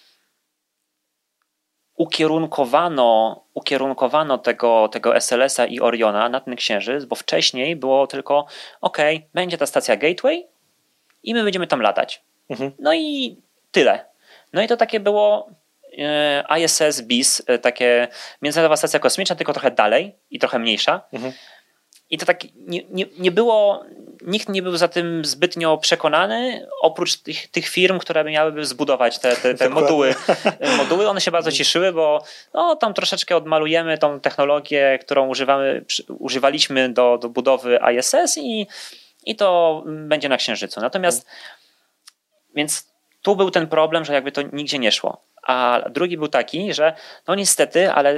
ukierunkowano, ukierunkowano tego, tego S L S-a i Oriona na ten księżyc, bo wcześniej było tylko ok, będzie ta stacja Gateway i my będziemy tam latać. Mhm. No i tyle. No i to takie było I S S B I S, takie Międzynarodowa Stacja Kosmiczna, tylko trochę dalej i trochę mniejsza. Mhm. I to tak nie, nie, nie było, nikt nie był za tym zbytnio przekonany, oprócz tych, tych firm, które miałyby zbudować te, te, te moduły. moduły. One się bardzo cieszyły, bo no, tam troszeczkę odmalujemy tą technologię, którą używamy, używaliśmy do, do budowy I S S i, i to będzie na Księżycu. Natomiast mhm. więc tu był ten problem, że jakby to nigdzie nie szło. A drugi był taki, że no niestety, ale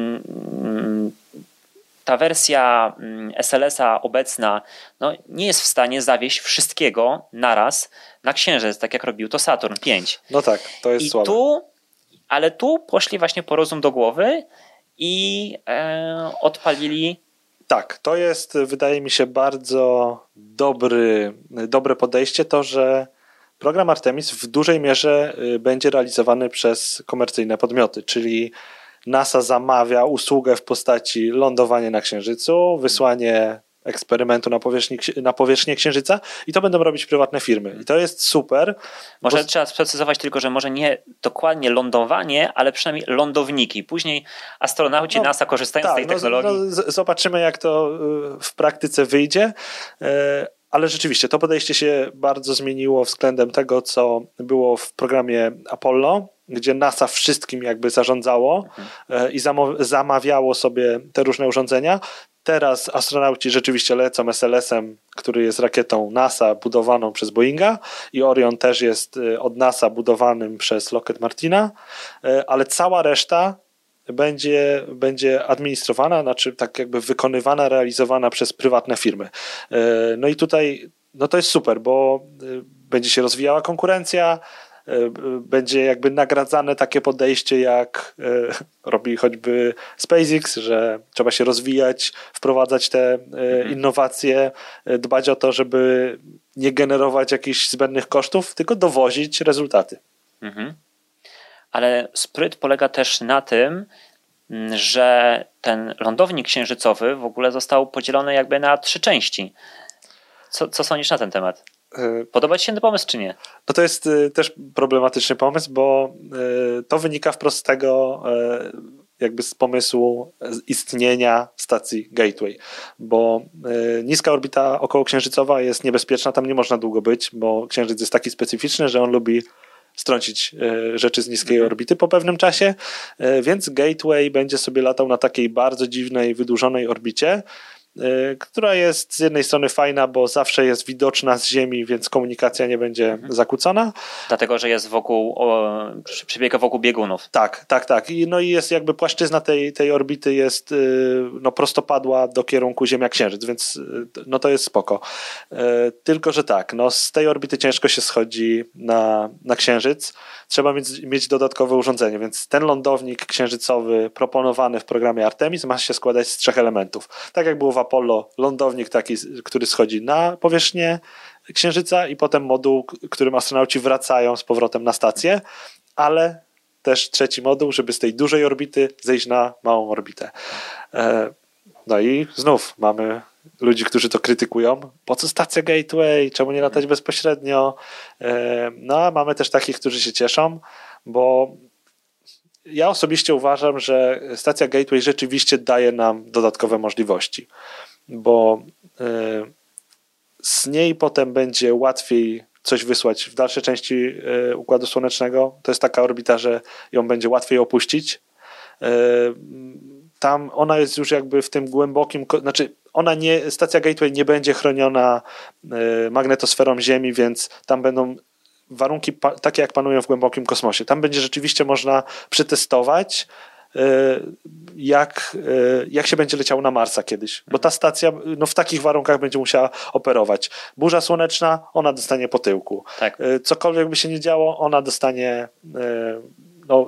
mm, ta wersja S L S-a obecna no, nie jest w stanie zawieźć wszystkiego naraz na Księżyc, tak jak robił to Saturn pięć. No tak, to jest I słabe. Tu, ale tu poszli właśnie po rozum do głowy i e, odpalili. Tak, to jest, wydaje mi się, bardzo dobry, dobre podejście, to, że program Artemis w dużej mierze będzie realizowany przez komercyjne podmioty, czyli NASA zamawia usługę w postaci lądowania na Księżycu, wysłanie eksperymentu na, powierzchni, na powierzchnię Księżyca i to będą robić prywatne firmy. I to jest super. Może bo... trzeba sprecyzować tylko, że może nie dokładnie lądowanie, ale przynajmniej lądowniki. Później astronauci no, NASA korzystają tak, z tej no, technologii. No, zobaczymy, jak to w praktyce wyjdzie. Ale rzeczywiście to podejście się bardzo zmieniło względem tego, co było w programie Apollo, gdzie NASA wszystkim jakby zarządzało mhm. i zamawiało sobie te różne urządzenia. Teraz astronauci rzeczywiście lecą S L S-em, który jest rakietą NASA budowaną przez Boeinga i Orion też jest od NASA budowanym przez Lockheed Martina, ale cała reszta będzie, będzie administrowana, znaczy tak jakby wykonywana, realizowana przez prywatne firmy. No i tutaj no to jest super, bo będzie się rozwijała konkurencja, będzie jakby nagradzane takie podejście, jak robi choćby SpaceX, że trzeba się rozwijać, wprowadzać te mhm. innowacje, dbać o to, żeby nie generować jakichś zbędnych kosztów, tylko dowozić rezultaty. Mhm. Ale spryt polega też na tym, że ten lądownik księżycowy w ogóle został podzielony jakby na trzy części. Co, co sądzisz na ten temat? Podoba ci się ten pomysł, czy nie? No to jest też problematyczny pomysł, bo to wynika wprost z tego jakby z pomysłu istnienia stacji Gateway, bo niska orbita okołoksiężycowa jest niebezpieczna, tam nie można długo być, bo Księżyc jest taki specyficzny, że on lubi strącić rzeczy z niskiej mhm. orbity po pewnym czasie, więc Gateway będzie sobie latał na takiej bardzo dziwnej, wydłużonej orbicie, która jest z jednej strony fajna, bo zawsze jest widoczna z Ziemi, więc komunikacja nie będzie mhm. zakłócona. Dlatego, że jest wokół, o, przebiega wokół biegunów. Tak, tak, tak. I, no i jest jakby płaszczyzna tej, tej orbity jest no, prostopadła do kierunku Ziemia-Księżyc, więc no to jest spoko. Tylko, że tak, no z tej orbity ciężko się schodzi na, na Księżyc. Trzeba mieć, mieć dodatkowe urządzenie, więc ten lądownik księżycowy proponowany w programie Artemis ma się składać z trzech elementów. Tak jak było w Apollo, lądownik taki, który schodzi na powierzchnię Księżyca i potem moduł, którym astronauci wracają z powrotem na stację, ale też trzeci moduł, żeby z tej dużej orbity zejść na małą orbitę. No i znów mamy ludzi, którzy to krytykują. Po co stacja Gateway? Czemu nie latać bezpośrednio? No a mamy też takich, którzy się cieszą, bo ja osobiście uważam, że stacja Gateway rzeczywiście daje nam dodatkowe możliwości, bo z niej potem będzie łatwiej coś wysłać w dalsze części Układu Słonecznego. To jest taka orbita, że ją będzie łatwiej opuścić. Tam ona jest już jakby w tym głębokim, znaczy ona nie, stacja Gateway nie będzie chroniona magnetosferą Ziemi, więc tam będą warunki takie, jak panują w głębokim kosmosie. Tam będzie rzeczywiście można przetestować, jak, jak się będzie leciało na Marsa kiedyś, bo ta stacja no, w takich warunkach będzie musiała operować. Burza słoneczna, ona dostanie po tyłku. Tak. Cokolwiek by się nie działo, ona dostanie, no,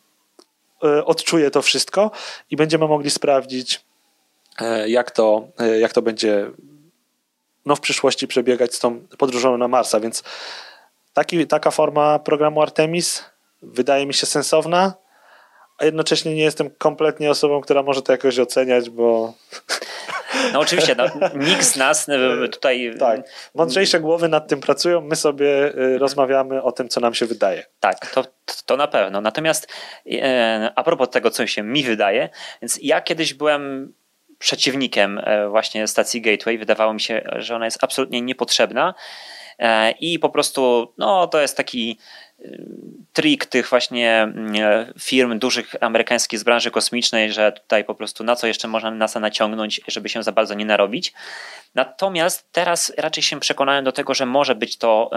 odczuje to wszystko i będziemy mogli sprawdzić, jak to, jak to będzie no, w przyszłości przebiegać z tą podróżą na Marsa, więc taki, taka forma programu Artemis wydaje mi się sensowna, a jednocześnie nie jestem kompletnie osobą, która może to jakoś oceniać, bo... No oczywiście, no, nikt z nas tutaj... Tak, mądrzejsze głowy nad tym pracują, my sobie rozmawiamy o tym, co nam się wydaje. Tak, to, to na pewno. Natomiast e, a propos tego, co się mi wydaje, więc ja kiedyś byłem przeciwnikiem właśnie stacji Gateway. Wydawało mi się, że ona jest absolutnie niepotrzebna e, i po prostu no, to jest taki trik tych właśnie firm dużych amerykańskich z branży kosmicznej, że tutaj po prostu na co jeszcze można NASA naciągnąć, żeby się za bardzo nie narobić. Natomiast teraz raczej się przekonałem do tego, że może być to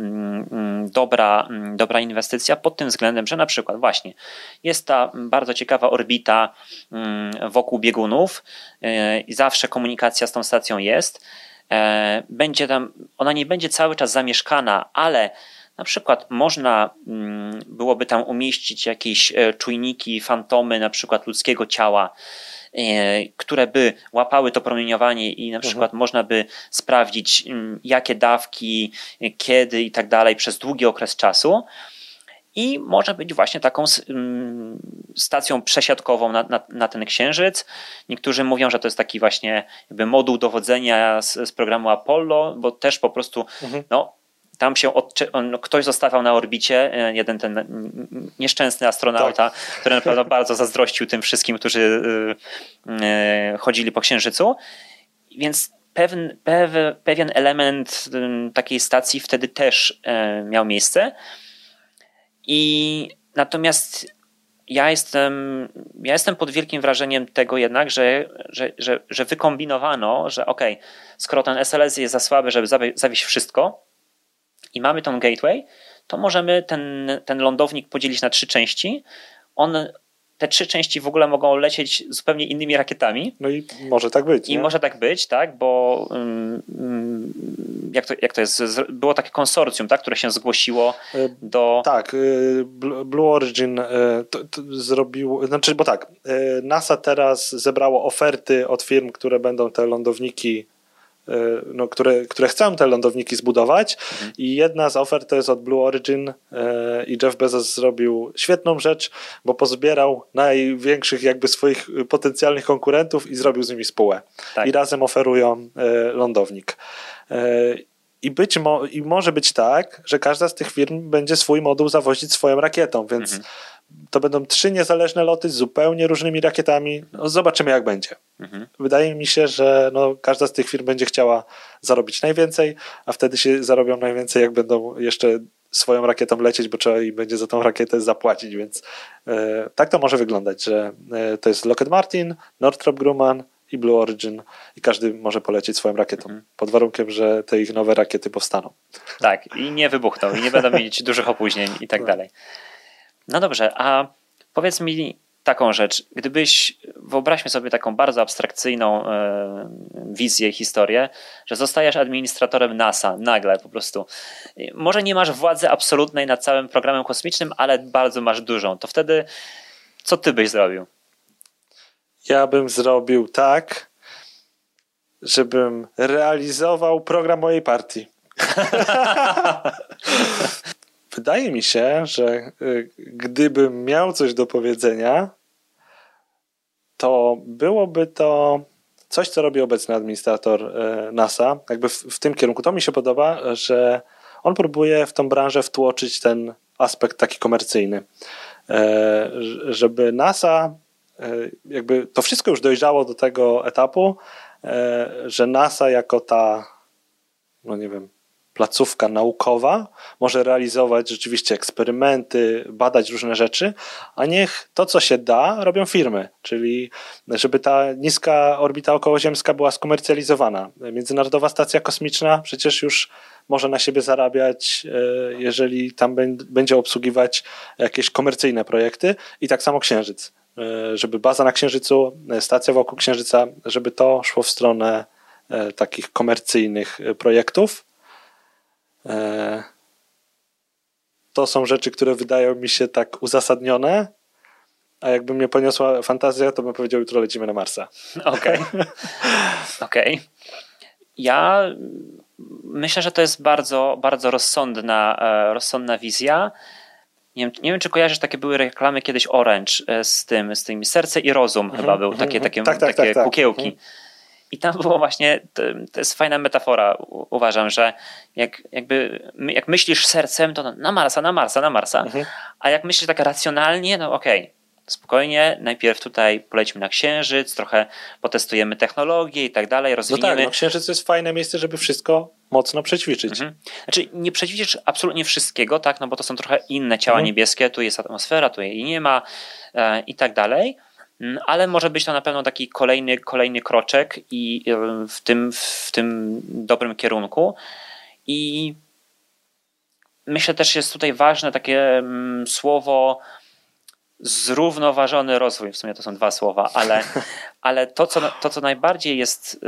dobra, dobra inwestycja pod tym względem, że na przykład właśnie jest ta bardzo ciekawa orbita wokół biegunów i zawsze komunikacja z tą stacją jest. Będzie tam, ona nie będzie cały czas zamieszkana, ale na przykład można byłoby tam umieścić jakieś czujniki, fantomy na przykład ludzkiego ciała, które by łapały to promieniowanie i na przykład mhm. można by sprawdzić jakie dawki, kiedy i tak dalej przez długi okres czasu i może być właśnie taką stacją przesiadkową na, na, na ten Księżyc. Niektórzy mówią, że to jest taki właśnie jakby moduł dowodzenia z, z programu Apollo, bo też po prostu mhm. no tam się odczy- on, ktoś zostawał na orbicie, jeden ten nieszczęsny astronauta, tak. który na pewno bardzo zazdrościł tym wszystkim, którzy y, y, chodzili po Księżycu. Więc pewien, pewien element y, takiej stacji wtedy też y, miał miejsce. I natomiast ja jestem, ja jestem pod wielkim wrażeniem tego jednak, że, że, że, że wykombinowano, że okej, okay, skoro ten S L S jest za słaby, żeby zawieźć wszystko, i mamy tą gateway, to możemy ten, ten lądownik podzielić na trzy części. On, te trzy części w ogóle mogą lecieć zupełnie innymi rakietami. No i może tak być. I nie? może tak być, tak, bo um, jak, to, jak to jest? Było takie konsorcjum, tak, które się zgłosiło do... Tak, Blue Origin to, to zrobiło, znaczy, bo tak, NASA teraz zebrało oferty od firm, które będą te lądowniki No, które, które chcą te lądowniki zbudować mhm. i jedna z ofert to jest od Blue Origin e, i Jeff Bezos zrobił świetną rzecz, bo pozbierał największych jakby swoich potencjalnych konkurentów i zrobił z nimi spółę. Tak. I razem oferują e, lądownik. E, i, być mo- I może być tak, że każda z tych firm będzie swój moduł zawozić swoją rakietą, więc mhm. to będą trzy niezależne loty z zupełnie różnymi rakietami. No, zobaczymy, jak będzie. Mhm. Wydaje mi się, że no, każda z tych firm będzie chciała zarobić najwięcej, a wtedy się zarobią najwięcej, jak będą jeszcze swoją rakietą lecieć, bo trzeba im będzie za tą rakietę zapłacić, więc e, tak to może wyglądać, że e, to jest Lockheed Martin, Northrop Grumman i Blue Origin i każdy może polecieć swoją rakietą, mhm. pod warunkiem, że te ich nowe rakiety powstaną. Tak, i nie wybuchną, i nie będą mieć dużych opóźnień i tak no. dalej. No dobrze, a powiedz mi taką rzecz. Gdybyś, wyobraźmy sobie taką bardzo abstrakcyjną e, wizję, historię, że zostajesz administratorem NASA nagle po prostu. Może nie masz władzy absolutnej nad całym programem kosmicznym, ale bardzo masz dużą. To wtedy co ty byś zrobił? Ja bym zrobił tak, żebym realizował program mojej partii. Wydaje mi się, że gdybym miał coś do powiedzenia, to byłoby to coś, co robi obecny administrator NASA. Jakby w, w tym kierunku. To mi się podoba, że on próbuje w tą branżę wtłoczyć ten aspekt taki komercyjny. Żeby NASA, jakby to wszystko już dojrzało do tego etapu, że NASA jako ta no nie wiem, placówka naukowa może realizować rzeczywiście eksperymenty, badać różne rzeczy, a niech to, co się da, robią firmy, czyli żeby ta niska orbita okołoziemska była skomercjalizowana. Międzynarodowa Stacja Kosmiczna przecież już może na siebie zarabiać, jeżeli tam będzie obsługiwać jakieś komercyjne projekty i tak samo Księżyc. Żeby baza na Księżycu, stacja wokół Księżyca, żeby to szło w stronę takich komercyjnych projektów. To są rzeczy, które wydają mi się tak uzasadnione, a jakby mnie poniosła fantazja, to bym powiedział, jutro lecimy na Marsa. Okej. Okay. Okej. Okay. Ja myślę, że to jest bardzo, bardzo rozsądna, rozsądna wizja. Nie wiem, nie wiem, czy kojarzysz, takie były reklamy kiedyś Orange z tym, z tym Serce i Rozum mm-hmm, chyba był, takie, takie, tak, tak, takie tak, kukiełki. Tak. I tam było właśnie, to, to jest fajna metafora, uważam, że jak, jakby, jak myślisz sercem, to na Marsa, na Marsa, na Marsa, mhm. a jak myślisz tak racjonalnie, no okej, okay, spokojnie, najpierw tutaj polecimy na Księżyc, trochę potestujemy technologię i tak dalej, rozwiniemy. No tak, no Księżyc to jest fajne miejsce, żeby wszystko mocno przećwiczyć. Mhm. Znaczy nie przećwiczysz absolutnie wszystkiego, tak, no bo to są trochę inne ciała mhm. niebieskie, tu jest atmosfera, tu jej nie ma e, i tak dalej. Ale może być to na pewno taki kolejny, kolejny kroczek i w tym, w tym dobrym kierunku. I myślę też jest tutaj ważne takie słowo zrównoważony rozwój. W sumie to są dwa słowa, ale, ale to, co, to, co najbardziej jest,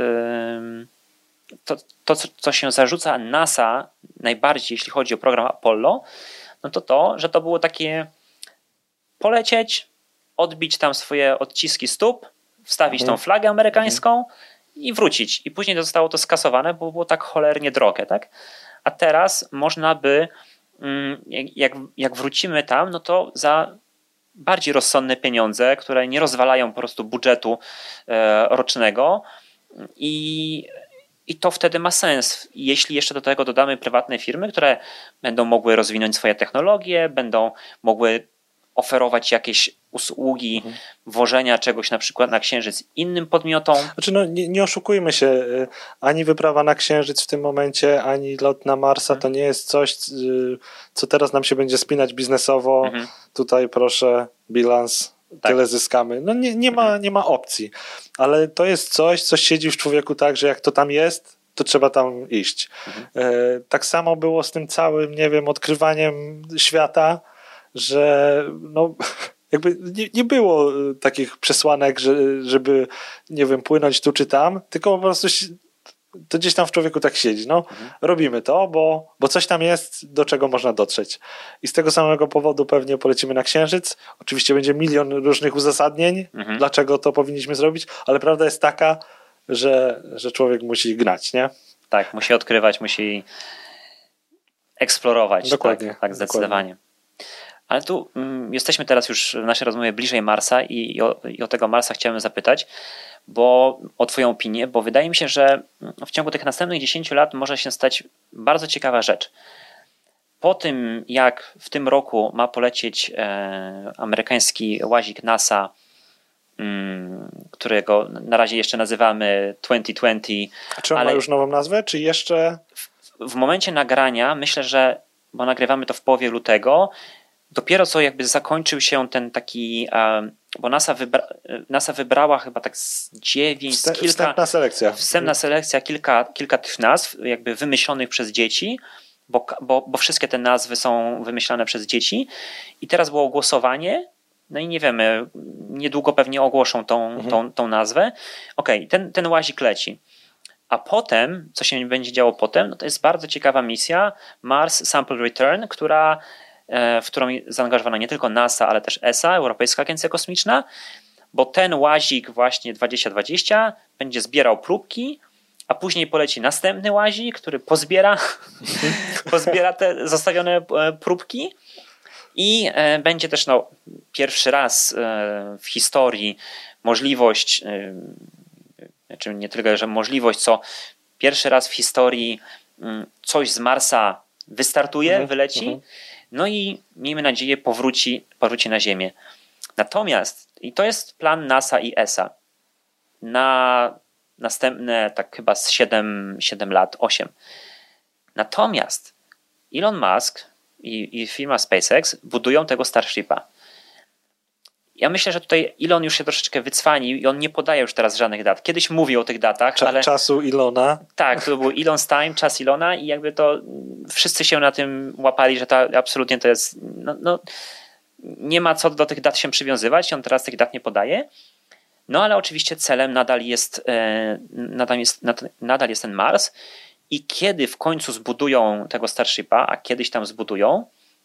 to, to, co się zarzuca NASA najbardziej, jeśli chodzi o program Apollo, no to to, że to było takie polecieć, odbić tam swoje odciski stóp, wstawić mhm. tą flagę amerykańską mhm. i wrócić. I później zostało to skasowane, bo było tak cholernie drogie, tak? A teraz można by, jak, jak wrócimy tam, no to za bardziej rozsądne pieniądze, które nie rozwalają po prostu budżetu rocznego i, i to wtedy ma sens. Jeśli jeszcze do tego dodamy prywatne firmy, które będą mogły rozwinąć swoje technologie, będą mogły oferować jakieś usługi mhm. wożenia czegoś na przykład na Księżyc innym podmiotom. Znaczy no, nie, nie oszukujmy się, ani wyprawa na Księżyc w tym momencie, ani lot na Marsa mhm. to nie jest coś, co teraz nam się będzie spinać biznesowo. Mhm. Tutaj proszę, bilans, tak. tyle zyskamy. No nie, nie, ma, mhm. nie ma opcji, ale to jest coś, co siedzi w człowieku tak, że jak to tam jest, to trzeba tam iść. Mhm. Tak samo było z tym całym, nie wiem, odkrywaniem świata, że no jakby nie, nie było takich przesłanek, że, żeby nie wiem, płynąć tu czy tam, tylko po prostu to gdzieś tam w człowieku tak siedzi. No, mhm. robimy to, bo, bo coś tam jest, do czego można dotrzeć. I z tego samego powodu pewnie polecimy na Księżyc. Oczywiście będzie milion różnych uzasadnień, mhm. dlaczego to powinniśmy zrobić, ale prawda jest taka, że, że człowiek musi gnać, nie? Tak, musi odkrywać, musi eksplorować. Dokładnie. Tak, tak zdecydowanie. Dokładnie. Ale tu mm, jesteśmy teraz już w naszej rozmowie bliżej Marsa i, i, o, i o tego Marsa chciałem zapytać, bo o twoją opinię, bo wydaje mi się, że w ciągu tych następnych dziesięciu lat może się stać bardzo ciekawa rzecz. Po tym, jak w tym roku ma polecieć e, amerykański łazik NASA, m, którego na razie jeszcze nazywamy dwutysięczny dwudziesty. A czy on ale ma już nową nazwę, czy jeszcze? W, w momencie nagrania myślę, że, bo nagrywamy to w połowie lutego, dopiero co jakby zakończył się ten taki, bo NASA, wybra, NASA wybrała chyba tak z dziewięć, Wstęp, kilka, wstępna selekcja. Wstępna selekcja, kilka, kilka tych nazw jakby wymyślonych przez dzieci, bo, bo, bo wszystkie te nazwy są wymyślane przez dzieci i teraz było głosowanie, no i nie wiemy, niedługo pewnie ogłoszą tą, mhm. tą, tą nazwę. Okej, okay, ten, ten łazik leci. A potem, co się będzie działo potem, no to jest bardzo ciekawa misja Mars Sample Return, która w którą zaangażowana nie tylko NASA, ale też E S A, Europejska Agencja Kosmiczna, bo ten łazik właśnie dwadzieścia dwadzieścia będzie zbierał próbki, a później poleci następny łazik, który pozbiera, pozbiera te zostawione próbki i będzie też no, pierwszy raz w historii możliwość, znaczy nie tylko, że możliwość, co pierwszy raz w historii coś z Marsa wystartuje, mhm, wyleci, mhm. No i miejmy nadzieję powróci, powróci na Ziemię. Natomiast, i to jest plan NASA i E S A, na następne tak chyba z siedem lat, osiem. Natomiast Elon Musk i, i firma SpaceX budują tego Starshipa. Ja myślę, że tutaj Elon już się troszeczkę wycwanił i on nie podaje już teraz żadnych dat. Kiedyś mówił o tych datach, Cza, ale... Czasu Elona. Tak, to był Elon's Time, czas Elona i jakby to wszyscy się na tym łapali, że to absolutnie to jest... No, no, nie ma co do tych dat się przywiązywać i on teraz tych dat nie podaje. No ale oczywiście celem nadal jest, nadal jest, nadal jest ten Mars i kiedy w końcu zbudują tego Starshipa, a kiedyś tam zbudują,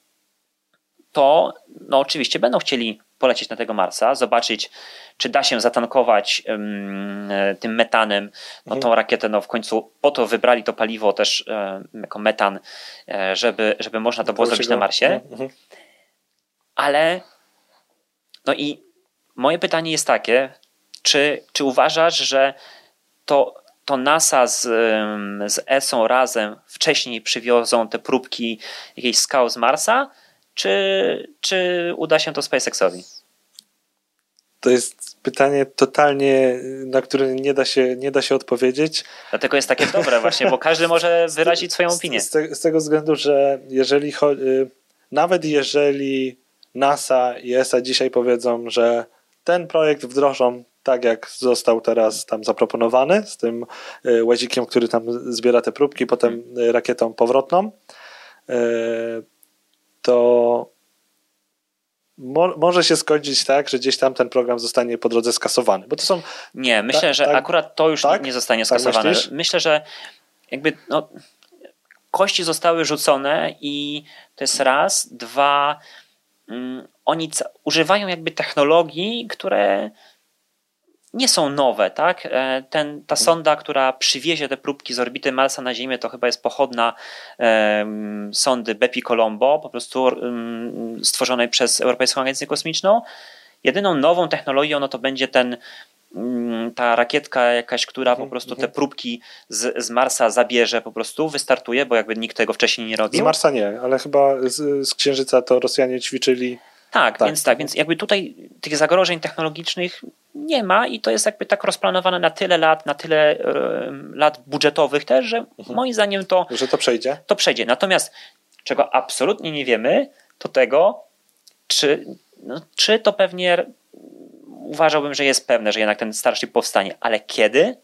to no oczywiście będą chcieli polecieć na tego Marsa, zobaczyć, czy da się zatankować um, tym metanem no, tą rakietę. No w końcu po to wybrali to paliwo też um, jako metan, żeby, żeby można to było zrobić na Marsie. Mhm. Ale no i moje pytanie jest takie, czy, czy uważasz, że to, to NASA z, z E S A razem wcześniej przywiozą te próbki jakiejś skał z Marsa, czy, czy uda się to SpaceXowi? To jest pytanie totalnie, na które nie da się, nie da się odpowiedzieć. Dlatego jest takie dobre właśnie, bo każdy może wyrazić swoją opinię. Z, z, z tego względu, że jeżeli chodzi, nawet jeżeli NASA i E S A dzisiaj powiedzą, że ten projekt wdrożą tak, jak został teraz tam zaproponowany, z tym łazikiem, który tam zbiera te próbki, potem rakietą powrotną, to mo- może się skończyć tak, że gdzieś tam ten program zostanie po drodze skasowany. Bo to są... Nie, myślę, ta, że tak, akurat to już tak? nie zostanie skasowane. Tak myślę, że jakby no, kości zostały rzucone i to jest raz, dwa, um, oni ca- używają jakby technologii, które nie są nowe, tak? Ten, ta sonda, która przywiezie te próbki z orbity Marsa na Ziemię, to chyba jest pochodna um, sondy Bepi Colombo, po prostu um, stworzonej przez Europejską Agencję Kosmiczną. Jedyną nową technologią no to będzie ten, um, ta rakietka jakaś, która mm-hmm, po prostu mm-hmm. te próbki z, z Marsa zabierze, po prostu wystartuje, bo jakby nikt tego wcześniej nie robił. Z Marsa nie, ale chyba z, z Księżyca to Rosjanie ćwiczyli. Tak, tak, więc tak, więc jakby tutaj tych zagrożeń technologicznych nie ma i to jest jakby tak rozplanowane na tyle lat, na tyle um, lat budżetowych też, że mhm. moim zdaniem to... Że to przejdzie? To przejdzie. Natomiast czego absolutnie nie wiemy, to tego, czy, no, czy to pewnie uważałbym, że jest pewne, że jednak ten Starship powstanie, ale kiedy?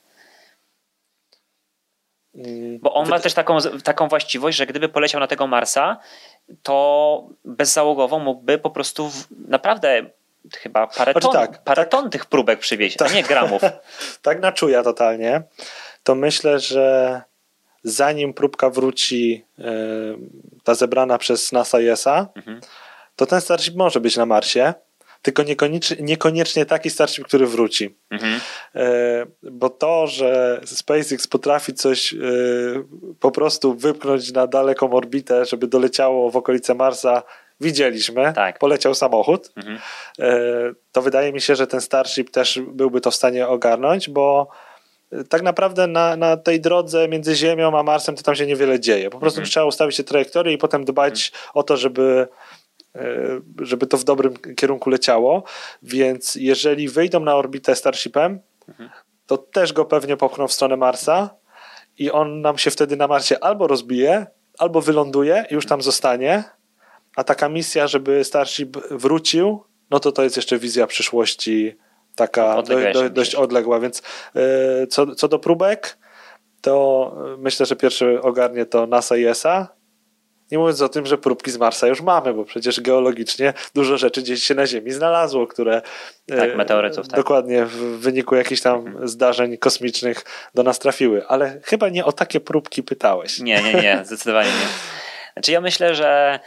Bo on ma też taką, taką właściwość, że gdyby poleciał na tego Marsa, to bezzałogowo mógłby po prostu w, naprawdę chyba parę, ton, znaczy tak, parę tak, ton tych próbek przywieźć, tak, a nie gramów. Tak na czuja totalnie. To myślę, że zanim próbka wróci yy, ta zebrana przez NASA i E S A, mhm. to ten Starship może być na Marsie, tylko niekoniecznie, niekoniecznie taki Starship, który wróci. Mhm. E, bo to, że SpaceX potrafi coś e, po prostu wypchnąć na daleką orbitę, żeby doleciało w okolice Marsa, widzieliśmy. Tak. Poleciał samochód. Mhm. E, to wydaje mi się, że ten Starship też byłby to w stanie ogarnąć, bo tak naprawdę na, na tej drodze między Ziemią a Marsem to tam się niewiele dzieje. Po prostu mhm. trzeba ustawić się trajektorię i potem dbać mhm. o to, żeby żeby to w dobrym kierunku leciało, więc jeżeli wyjdą na orbitę Starshipem, mhm. to też go pewnie popchną w stronę Marsa i on nam się wtedy na Marsie albo rozbije, albo wyląduje i już tam zostanie, a taka misja, żeby Starship wrócił, no to to jest jeszcze wizja przyszłości taka do, do, dość odległa, więc yy, co, co do próbek, to myślę, że pierwszy ogarnie to NASA i E S A. Nie mówiąc o tym, że próbki z Marsa już mamy, bo przecież geologicznie dużo rzeczy gdzieś się na Ziemi znalazło, które tak, meteorytów, tak. dokładnie w wyniku jakichś tam mhm. zdarzeń kosmicznych do nas trafiły. Ale chyba nie o takie próbki pytałeś. Nie, nie, nie, zdecydowanie nie. Znaczy ja myślę, że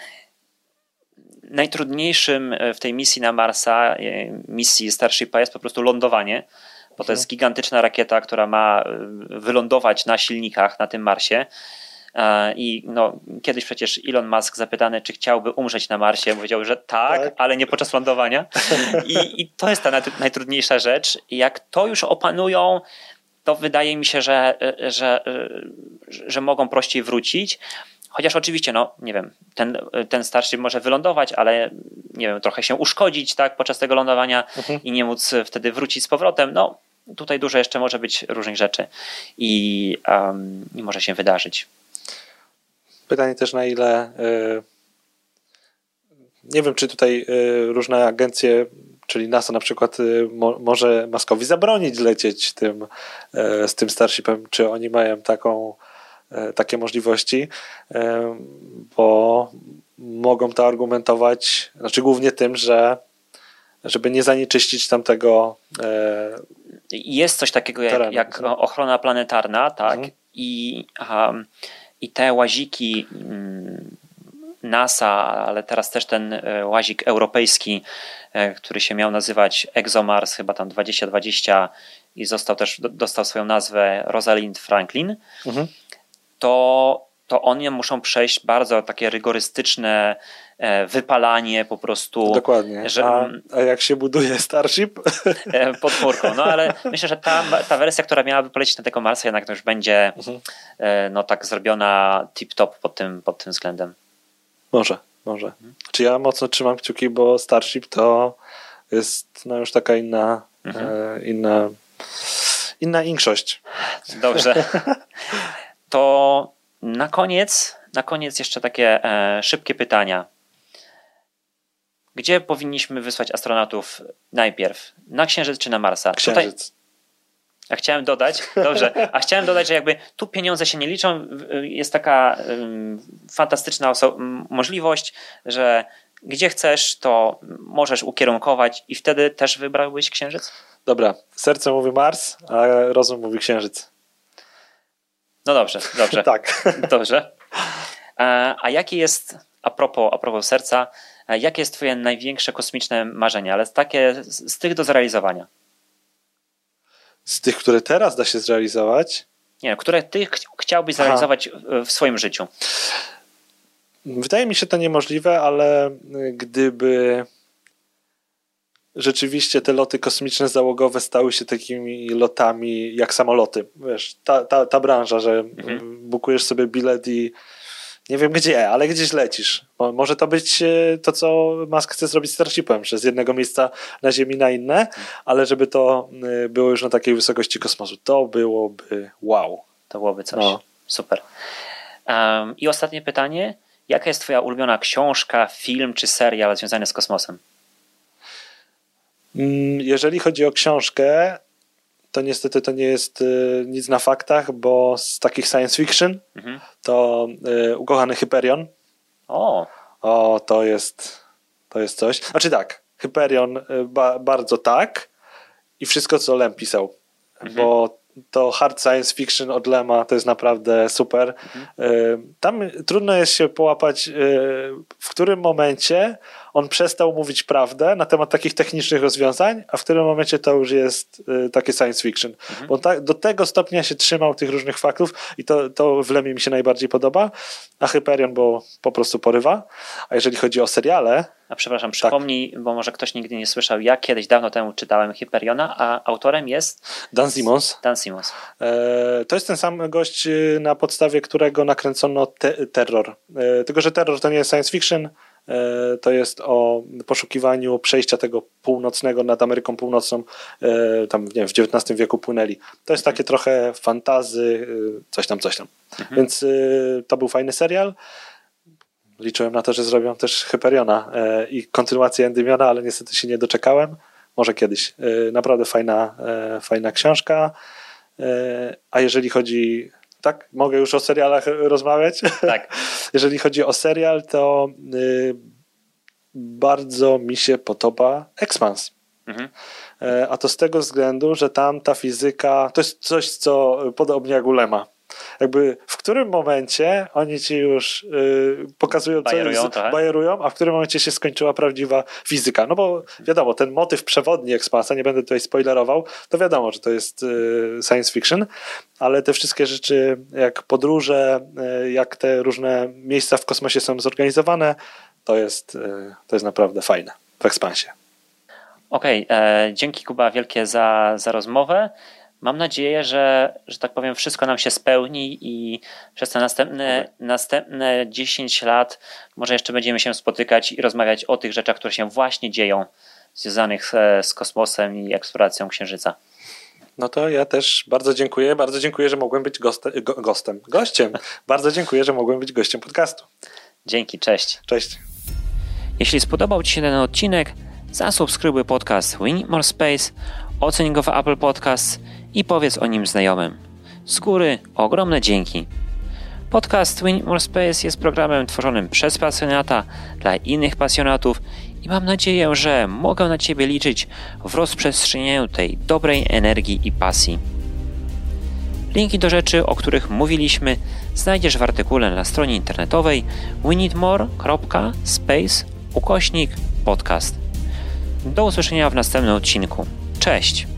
najtrudniejszym w tej misji na Marsa, misji Starshipa jest po prostu lądowanie, bo to jest gigantyczna rakieta, która ma wylądować na silnikach na tym Marsie. I no, kiedyś przecież Elon Musk zapytany, czy chciałby umrzeć na Marsie, powiedział, że tak, tak. ale nie podczas lądowania. I, i to jest ta najtrudniejsza rzecz. I jak to już opanują, to wydaje mi się, że, że, że mogą prościej wrócić. Chociaż oczywiście, no nie wiem, ten, ten Starship może wylądować, ale nie wiem, trochę się uszkodzić tak, podczas tego lądowania mhm. i nie móc wtedy wrócić z powrotem. No tutaj dużo jeszcze może być różnych rzeczy i, um, i może się wydarzyć. Pytanie też na ile y, nie wiem, czy tutaj y, różne agencje, czyli NASA na przykład y, mo, może Muskowi zabronić lecieć tym, y, z tym Starshipem, czy oni mają taką, y, takie możliwości, y, bo mogą to argumentować, znaczy głównie tym, że żeby nie zanieczyścić tamtego y, Jest coś takiego jak, jak ochrona planetarna, tak, mhm. I, um, i te łaziki um, NASA, ale teraz też ten łazik europejski, który się miał nazywać ExoMars, chyba tam dwadzieścia dwadzieścia i został też, dostał swoją nazwę Rosalind Franklin, mhm. to, to oni muszą przejść bardzo takie rygorystyczne wypalanie po prostu. Dokładnie. Że, a, a jak się buduje Starship? Pod chmurką. No ale myślę, że ta, ta wersja, która miałaby polecieć na tego Marsa, jednak to już będzie mhm. no tak zrobiona tip-top pod tym, pod tym względem. Może, może. Mhm. Czy ja mocno trzymam kciuki, bo Starship to jest no już taka inna mhm. e, inna inna większość. Dobrze. To na koniec, na koniec jeszcze takie e, szybkie pytania. Gdzie powinniśmy wysłać astronautów najpierw? Na Księżyc czy na Marsa? Księżyc. Tutaj... A chciałem dodać, dobrze, a chciałem dodać, że jakby tu pieniądze się nie liczą, jest taka um, fantastyczna oso- możliwość, że gdzie chcesz, to możesz ukierunkować i wtedy też wybrałbyś Księżyc? Dobra, serce mówi Mars, a rozum mówi Księżyc. No dobrze, dobrze. Tak. Dobrze. A, a jakie jest, a propos, a propos serca, jakie jest twoje największe kosmiczne marzenie, ale takie z, z tych do zrealizowania? Z tych, które teraz da się zrealizować? Nie, które ty ch- chciałbyś zrealizować Aha. w swoim życiu? Wydaje mi się to niemożliwe, ale gdyby rzeczywiście te loty kosmiczne załogowe stały się takimi lotami jak samoloty. Wiesz, ta, ta, ta branża, że mhm. bukujesz sobie bilet i nie wiem gdzie, ale gdzieś lecisz. Może to być to, co Musk chce zrobić z Starshipem, że z jednego miejsca na Ziemi na inne, ale żeby to było już na takiej wysokości kosmosu. To byłoby wow. To byłoby coś. No. Super. Um, I ostatnie pytanie. Jaka jest twoja ulubiona książka, film czy serial związany z kosmosem? Jeżeli chodzi o książkę, to niestety to nie jest y, nic na faktach, bo z takich science fiction mhm. to y, Ukochany Hyperion. O, o to jest to jest coś. Znaczy tak, Hyperion y, ba, bardzo tak i wszystko, co Lem pisał, mhm. bo to hard science fiction od Lema to jest naprawdę super. Mhm. Y, tam trudno jest się połapać, y, w którym momencie on przestał mówić prawdę na temat takich technicznych rozwiązań, a w którym momencie to już jest y, takie science fiction. Mhm. Bo ta, do tego stopnia się trzymał tych różnych faktów i to, to w Lemie mi się najbardziej podoba, a Hyperion, bo po prostu porywa. A jeżeli chodzi o seriale... A przepraszam, przypomnij, tak. bo może ktoś nigdy nie słyszał, ja kiedyś dawno temu czytałem Hyperiona, a autorem jest... Dan Simmons. Dan Simmons. E, to jest ten sam gość, na podstawie którego nakręcono te, Terror. E, tylko, że Terror to nie jest science fiction, to jest o poszukiwaniu przejścia tego północnego nad Ameryką Północną, tam nie wiem, w dziewiętnastym wieku płynęli. To jest takie trochę fantazy, coś tam, coś tam. Mhm. Więc to był fajny serial. Liczyłem na to, że zrobią też Hyperiona i kontynuację Endymiona, ale niestety się nie doczekałem. Może kiedyś. Naprawdę fajna, fajna książka. A jeżeli chodzi... Tak? Mogę już o serialach rozmawiać? Tak. Jeżeli chodzi o serial, to y, bardzo mi się podoba Expanse. Mhm. E, a to z tego względu, że tam ta fizyka to jest coś, co podobnie jak u Lema. Jakby w którym momencie oni ci już y, pokazują, co bajerują, jest, bajerują, a w którym momencie się skończyła prawdziwa fizyka. No bo wiadomo, ten motyw przewodni Expansa, nie będę tutaj spoilerował, to wiadomo, że to jest y, science fiction, ale te wszystkie rzeczy, jak podróże, y, jak te różne miejsca w kosmosie są zorganizowane, to jest, y, to jest naprawdę fajne w Expansie. Okej, okay, dzięki Kuba wielkie za, za rozmowę. Mam nadzieję, że, że tak powiem, wszystko nam się spełni i przez te następne, okay. następne dziesięć lat może jeszcze będziemy się spotykać i rozmawiać o tych rzeczach, które się właśnie dzieją, związanych z, z kosmosem i eksploracją Księżyca. No to ja też bardzo dziękuję. Bardzo dziękuję, że mogłem być goste, go, gostem. Gościem. Bardzo dziękuję, że mogłem być gościem podcastu. Dzięki, cześć. Cześć. Jeśli spodobał Ci się ten odcinek, zasubskrybuj podcast We Need More Space, oceń go w Apple Podcasts i powiedz o nim znajomym. Z góry ogromne dzięki. Podcast We Need More Space jest programem tworzonym przez pasjonata dla innych pasjonatów i mam nadzieję, że mogę na Ciebie liczyć w rozprzestrzenianiu tej dobrej energii i pasji. Linki do rzeczy, o których mówiliśmy, znajdziesz w artykule na stronie internetowej we need more kropka space ukośnik podcast. Do usłyszenia w następnym odcinku. Cześć!